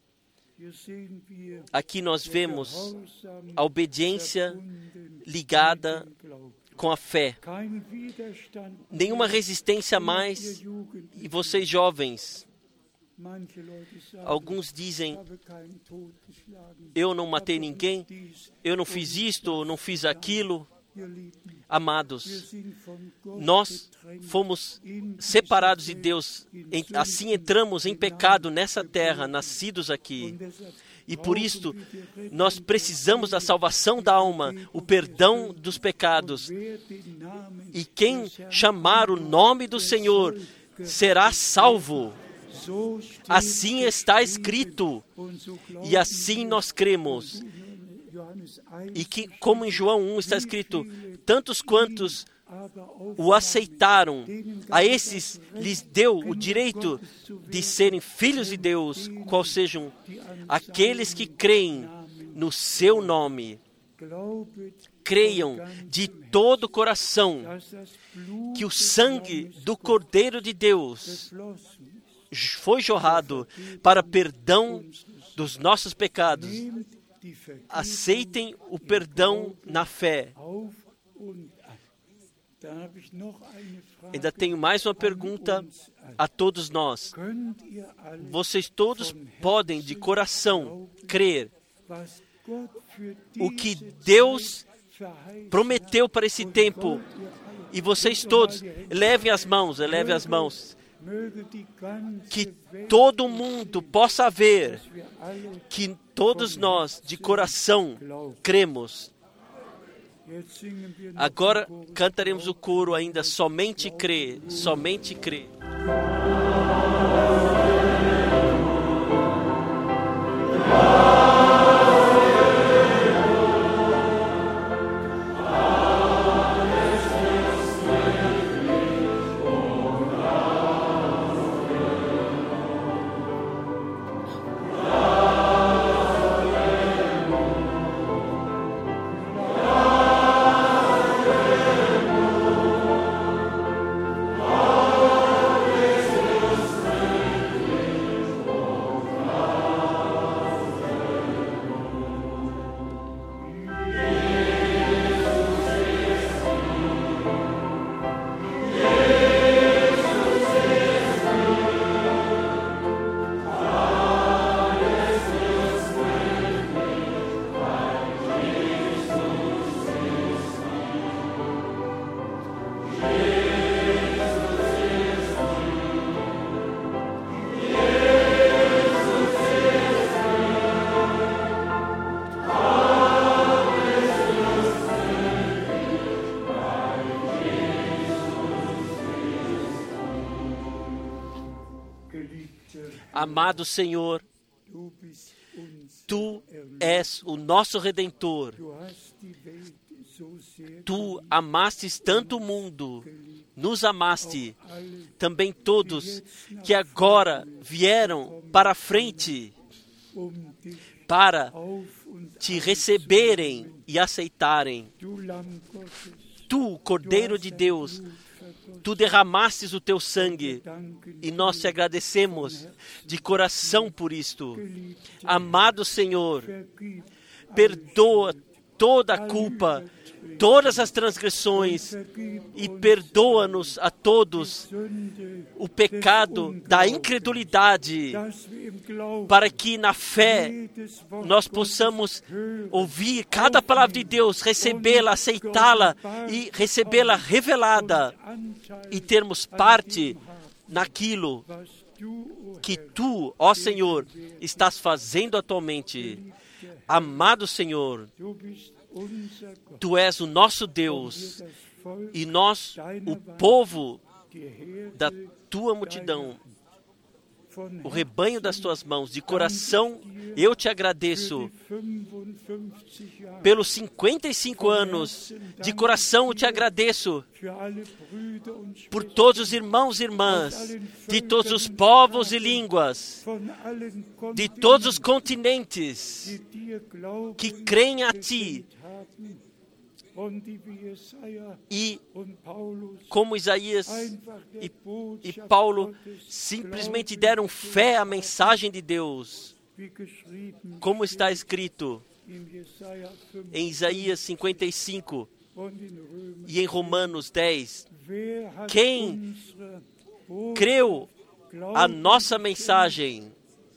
Aqui nós vemos a obediência ligada com a fé. Nenhuma resistência a mais. E vocês jovens, alguns dizem, eu não matei ninguém, eu não fiz isto, não fiz aquilo. Amados, nós fomos separados de Deus, assim entramos em pecado nessa terra, nascidos aqui. E por isso, nós precisamos da salvação da alma, o perdão dos pecados. E quem chamar o nome do Senhor será salvo. Assim está escrito. E assim nós cremos. E que, como em João 1 está escrito, tantos quantos o aceitaram, a esses lhes deu o direito de serem filhos de Deus, qual sejam aqueles que creem no seu nome. Creiam de todo o coração que o sangue do Cordeiro de Deus foi jorrado para perdão dos nossos pecados. Aceitem o perdão na fé. Ainda tenho mais uma pergunta a todos nós. Vocês todos podem de coração crer o que Deus prometeu para esse tempo. E vocês todos, elevem as mãos. Que todo mundo possa ver que todos nós, de coração, cremos. Agora cantaremos o coro ainda, somente crê, somente crê. Amado Senhor, Tu és o nosso Redentor. Tu amastes tanto o mundo, nos amaste, também todos que agora vieram para a frente para Te receberem e aceitarem. Tu, Cordeiro de Deus, Tu derramastes o Teu sangue e nós Te agradecemos de coração por isto. Amado Senhor, perdoa toda a culpa todas as transgressões e perdoa-nos a todos o pecado da incredulidade, para que na fé nós possamos ouvir cada palavra de Deus, recebê-la, aceitá-la e recebê-la revelada e termos parte naquilo que Tu, ó Senhor, estás fazendo atualmente. Amado Senhor, Tu és o nosso Deus e nós, o povo da Tua multidão, o rebanho das Tuas mãos. De coração, eu Te agradeço pelos 55 anos. De coração, eu Te agradeço por todos os irmãos e irmãs, de todos os povos e línguas, de todos os continentes que creem a Ti. E como Isaías e Paulo simplesmente deram fé à mensagem de Deus, como está escrito em Isaías 55 e em Romanos 10, quem creu a nossa mensagem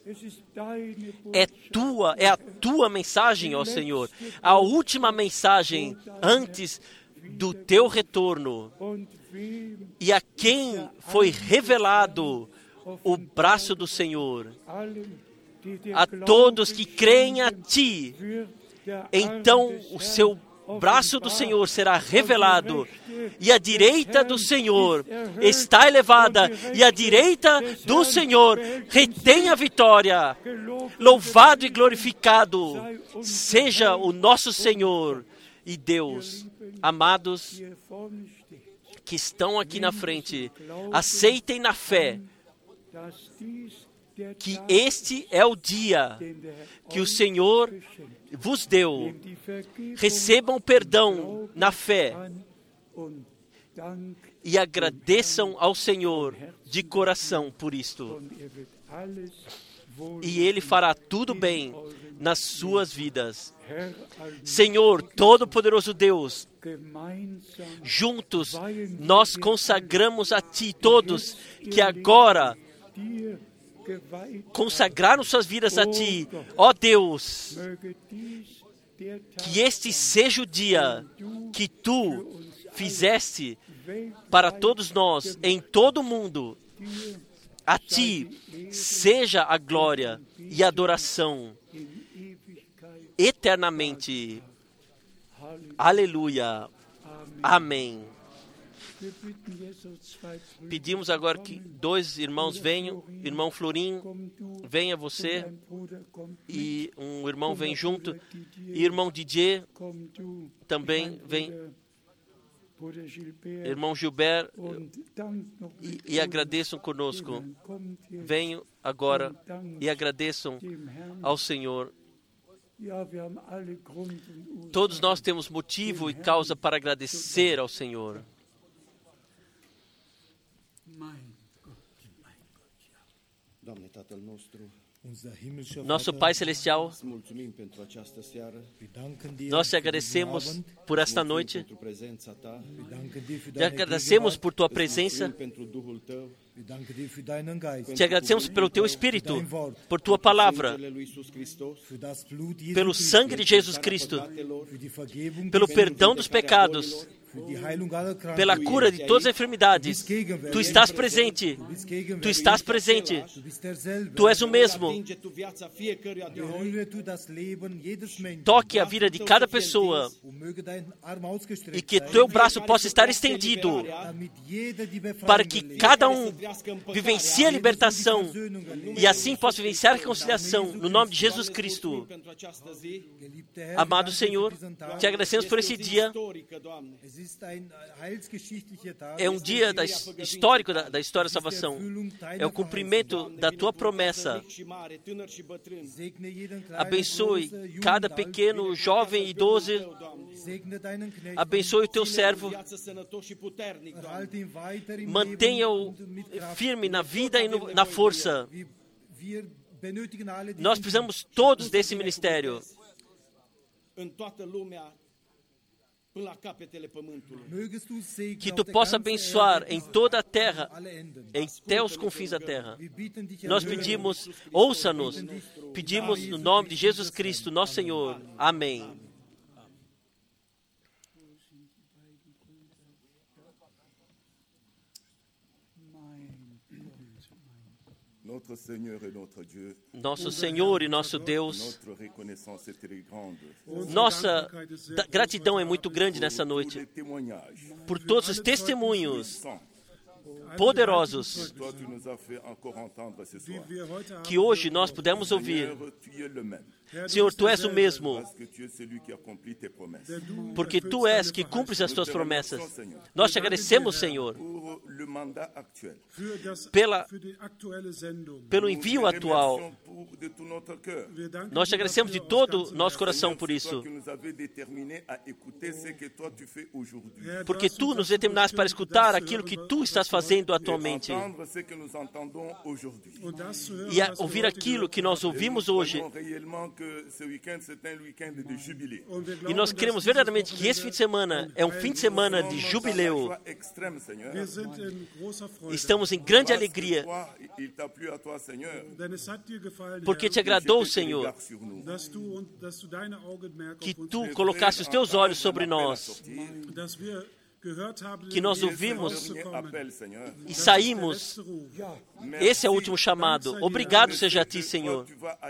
é a tua mensagem, ó Senhor, a última mensagem antes do teu retorno, e a quem foi revelado o braço do Senhor. A todos que creem a Ti, então o seu braço do Senhor será revelado, e a direita do Senhor está elevada, e a direita do Senhor retém a vitória. Louvado e glorificado seja o nosso Senhor e Deus. Amados que estão aqui na frente, aceitem na fé que este é o dia que o Senhor vos deu. Recebam o perdão na fé e agradeçam ao Senhor de coração por isto. E Ele fará tudo bem nas suas vidas. Senhor, Todo-Poderoso Deus, juntos nós consagramos a Ti todos que agora consagraram suas vidas a Ti. Ó Deus, que este seja o dia que Tu fizeste para todos nós, em todo o mundo. A Ti seja a glória e a adoração eternamente. Aleluia. Amém. Pedimos agora que 2 irmãos venham. Irmão Florim, venha você. E um irmão vem junto. E irmão Didier também vem. Irmão Gilberto, e agradeçam conosco. Venham agora e agradeçam ao Senhor. Todos nós temos motivo e causa para agradecer ao Senhor. Nosso Pai Celestial, nós te agradecemos por esta noite, te agradecemos por Tua presença, te agradecemos pelo Teu Espírito, por Tua Palavra, pelo sangue de Jesus Cristo, pelo perdão dos pecados, pela cura de todas as enfermidades. Tu estás presente. Tu estás presente. Tu és o mesmo. Toque a vida de cada pessoa e que Teu braço possa estar estendido para que cada um vivencie a libertação e assim possa vivenciar a reconciliação no nome de Jesus Cristo. Amado Senhor, te agradecemos por esse dia. É um dia histórico da história da salvação. É o cumprimento da Tua promessa. Abençoe cada pequeno, jovem e idoso. Abençoe o Teu servo. Mantenha-o firme na vida e na força. Nós precisamos todos desse ministério. Que tu possa abençoar em toda a terra, até os confins da terra. Nós pedimos, ouça-nos, pedimos no nome de Jesus Cristo, nosso Senhor. Amém. Nosso Senhor e nosso Deus, nossa gratidão é muito grande nessa noite por todos os testemunhos poderosos que hoje nós pudemos ouvir. Senhor, Tu és o mesmo, porque Tu és que cumpres as Tuas promessas. Nós te agradecemos, Senhor, pelo envio atual. Nós te agradecemos de todo nosso coração por isso, porque Tu nos determinaste para escutar aquilo que Tu estás fazendo atualmente e a ouvir aquilo que nós ouvimos hoje. E nós cremos verdadeiramente que esse fim de semana é um fim de semana de jubileu. Estamos em grande alegria, porque te agradou, Senhor, que Tu colocaste os Teus olhos sobre nós, que nós ouvimos e saímos. Esse é o último chamado. Obrigado seja a Ti, Senhor,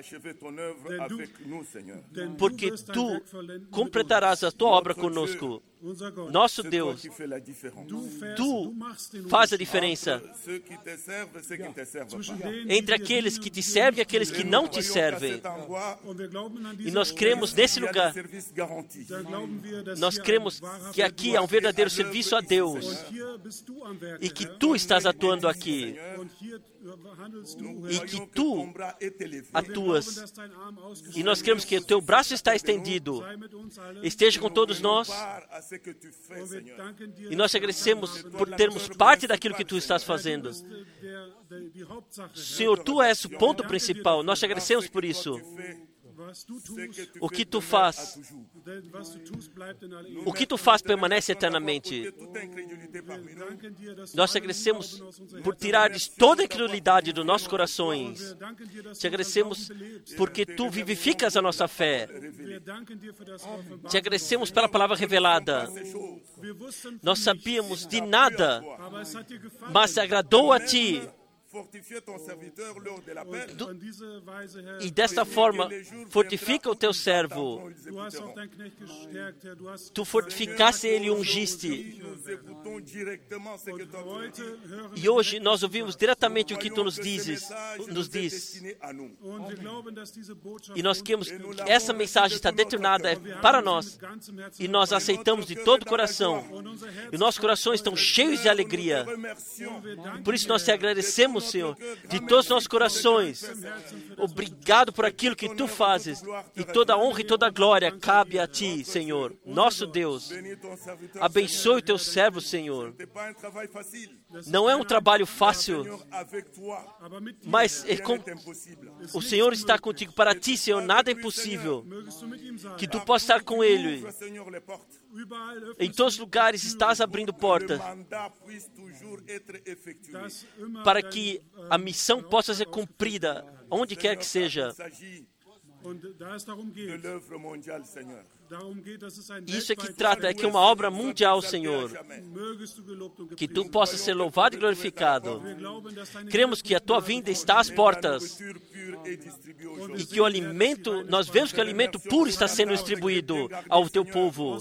porque Tu completarás a Tua obra conosco. Nosso Deus, Tu faz a diferença entre aqueles que Te servem e aqueles que não Te servem. E nós cremos nesse lugar. Nós cremos que aqui há um verdadeiro serviço a Deus e que Tu estás atuando aqui e que Tu atuas. E nós cremos que o Teu braço está estendido. Esteja com todos nós. E nós te agradecemos por termos parte daquilo que Tu estás fazendo. Senhor, Tu és o ponto principal. Nós te agradecemos por isso. O que Tu faz, permanece eternamente. Nós te agradecemos por tirares toda a incredulidade dos nossos corações. Te agradecemos porque Tu vivificas a nossa fé. Te agradecemos pela palavra revelada. Nós sabíamos de nada, mas agradou a Ti. E desta forma, fortifica o Teu servo. Tu fortificaste ele e ungiste. E hoje nós ouvimos diretamente o que Tu nos diz. E nós queremos que essa mensagem está determinada para nós. E nós aceitamos de todo o coração. E nossos corações estão cheios de alegria. Por isso nós te agradecemos, Senhor, de todos os nossos corações. Obrigado por aquilo que Tu fazes. E toda a honra e toda a glória cabe a Ti, Senhor, nosso Deus. Abençoe o Teu servo, Senhor. Não é um trabalho fácil, mas o Senhor está contigo. Para Ti, Senhor, nada é impossível. Que Tu possa estar com Ele. Em todos os lugares estás abrindo portas para que a missão possa ser cumprida, onde quer que seja. Isso é que trata, é que é uma obra mundial, Senhor. Que Tu possa ser louvado e glorificado. Cremos que a Tua vinda está às portas. E que o alimento, nós vemos que o alimento puro está sendo distribuído ao Teu povo.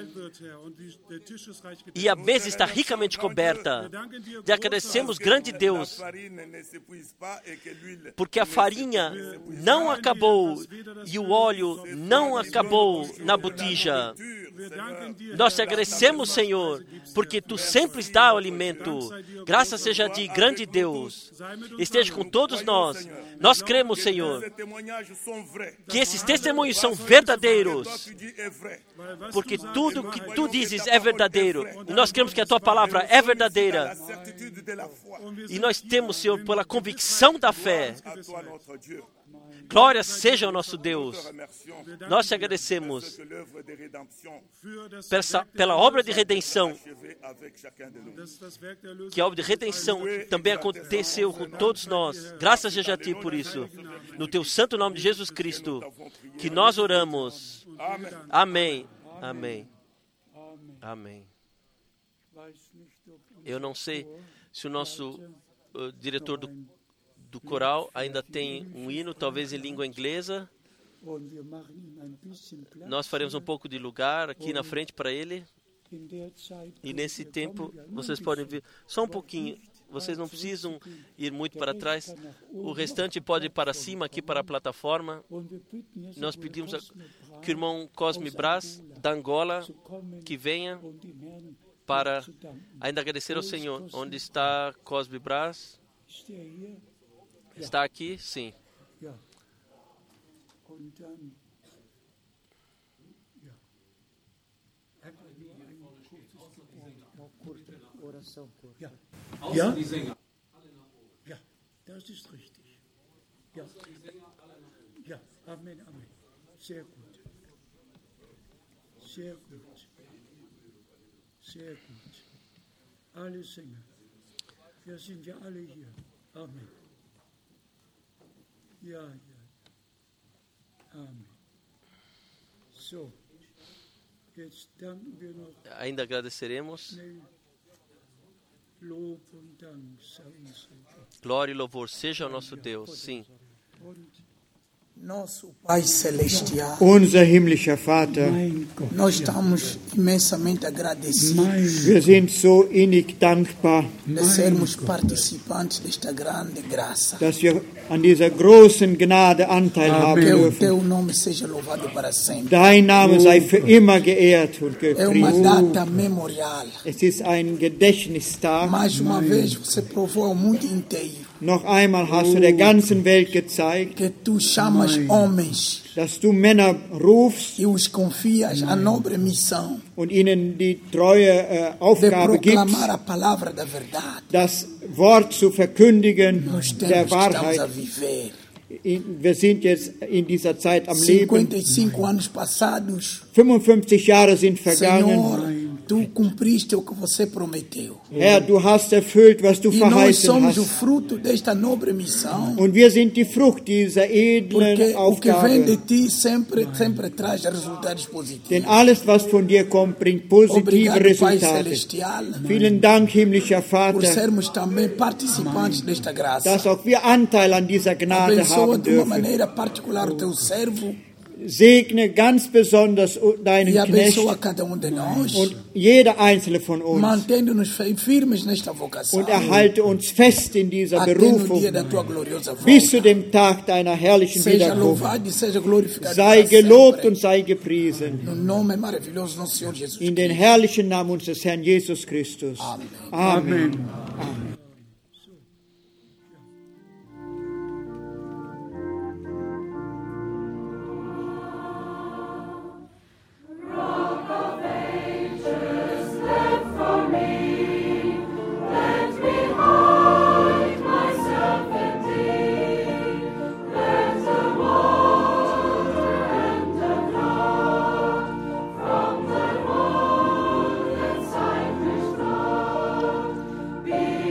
E a mesa está ricamente coberta. Te agradecemos, grande Deus, porque a farinha não acabou e o óleo não acabou na botija. Nós te agradecemos, Senhor, porque Tu sempre dá o alimento. Graças seja a Ti, grande Deus. Esteja com todos nós. Nós cremos, Senhor, que esses testemunhos são verdadeiros, porque tudo que Tu dizes é verdadeiro. E nós cremos que a Tua palavra é verdadeira. E nós temos, Senhor, pela convicção da fé. Glória seja ao nosso Deus. Nós te agradecemos pela obra de redenção, que a obra de redenção também aconteceu com todos nós. Graças seja a Ti por isso. No Teu santo nome de Jesus Cristo, que nós oramos. Amém. Amém. Amém. Eu não sei se o nosso diretor do coral ainda tem um hino, talvez em língua inglesa. Nós faremos um pouco de lugar aqui na frente para ele. E nesse tempo, vocês podem ver só um pouquinho. Vocês não precisam ir muito para trás. O restante pode ir para cima, aqui para a plataforma. Nós pedimos que o irmão Cosme Brás, da Angola, que venha para ainda agradecer ao Senhor. Onde está Cosme Brás? Está aqui? Sim. Ja? Ja, das ist richtig. Ja. Ja, Amen, Amen. Sehr gut. Sehr gut. Sehr gut. Alle Sänger. Wir sind ja alle hier. Amen. Ja, ja. Amen. So. Jetzt danken wir noch. Ainda agradeceremos. Glória e louvor seja ao nosso Deus. Sim. Nosso Pai Celestial, unser himmlischer Vater, nós estamos imensamente agradecidos wir sind so innig dankbar, de sermos participantes desta grande graça. dass wir an dieser großen Gnade Anteil haben Que o dürfen. teu nome seja louvado para sempre. Dein Name sei für immer geehrt und É uma gepriesen. data memorial. Es ist ein Gedächtnistag. Mais uma vez você provou ao mundo inteiro Noch einmal hast du der ganzen Welt gezeigt, que tu chamas homens dass du Männer rufst e os confias a nobre missão und ihnen die treue de Aufgabe proclamar gibst, a palavra da verdade das Wort zu verkündigen nos der tempos que estamos a Wahrheit. viver. Wir sind jetzt in dieser Zeit am Leben. 55 anos passados, 55 Jahre sind vergangen. Senhor, tu cumpriste o que você prometeu. Herr, du hast erfüllt, was du E nós verheißen somos o hast. fruto desta nobre missão. Und wir sind die Frucht dieser edlen Porque o que vem de Aufgabe. ti sempre traz resultados Denn positivos. alles, was von dir kommt, bringt positive Obrigado, Pai Resultate. Celestial, Vielen Dank, himmlischer por Vater, sermos também participantes desta graça. dass auch wir Anteil an dieser Gnade Abençoa haben de uma dürfen. maneira particular o teu servo Segne ganz besonders deinen e abençoa Knecht cada de nós, und jeder einzelne von uns mantendo-nos firmes nesta vocação und erhalte uns fest in dieser até no Berufung dia da tua gloriosa bis zu volta. dem Tag deiner herrlichen Seja Wiederkunft. louvado e seja glorificado Sei para gelobt sempre. und sei gepriesen. No nome maravilhoso do nosso Senhor Jesus In den Cristo. herrlichen Namen unseres Herrn Jesus Christus. Amen. Amen. Be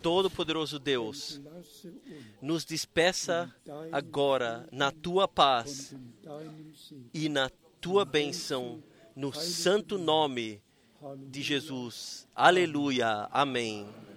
Todo-Poderoso Deus, nos despeça agora na tua paz e na tua bênção, no santo nome de Jesus. Aleluia. Amém.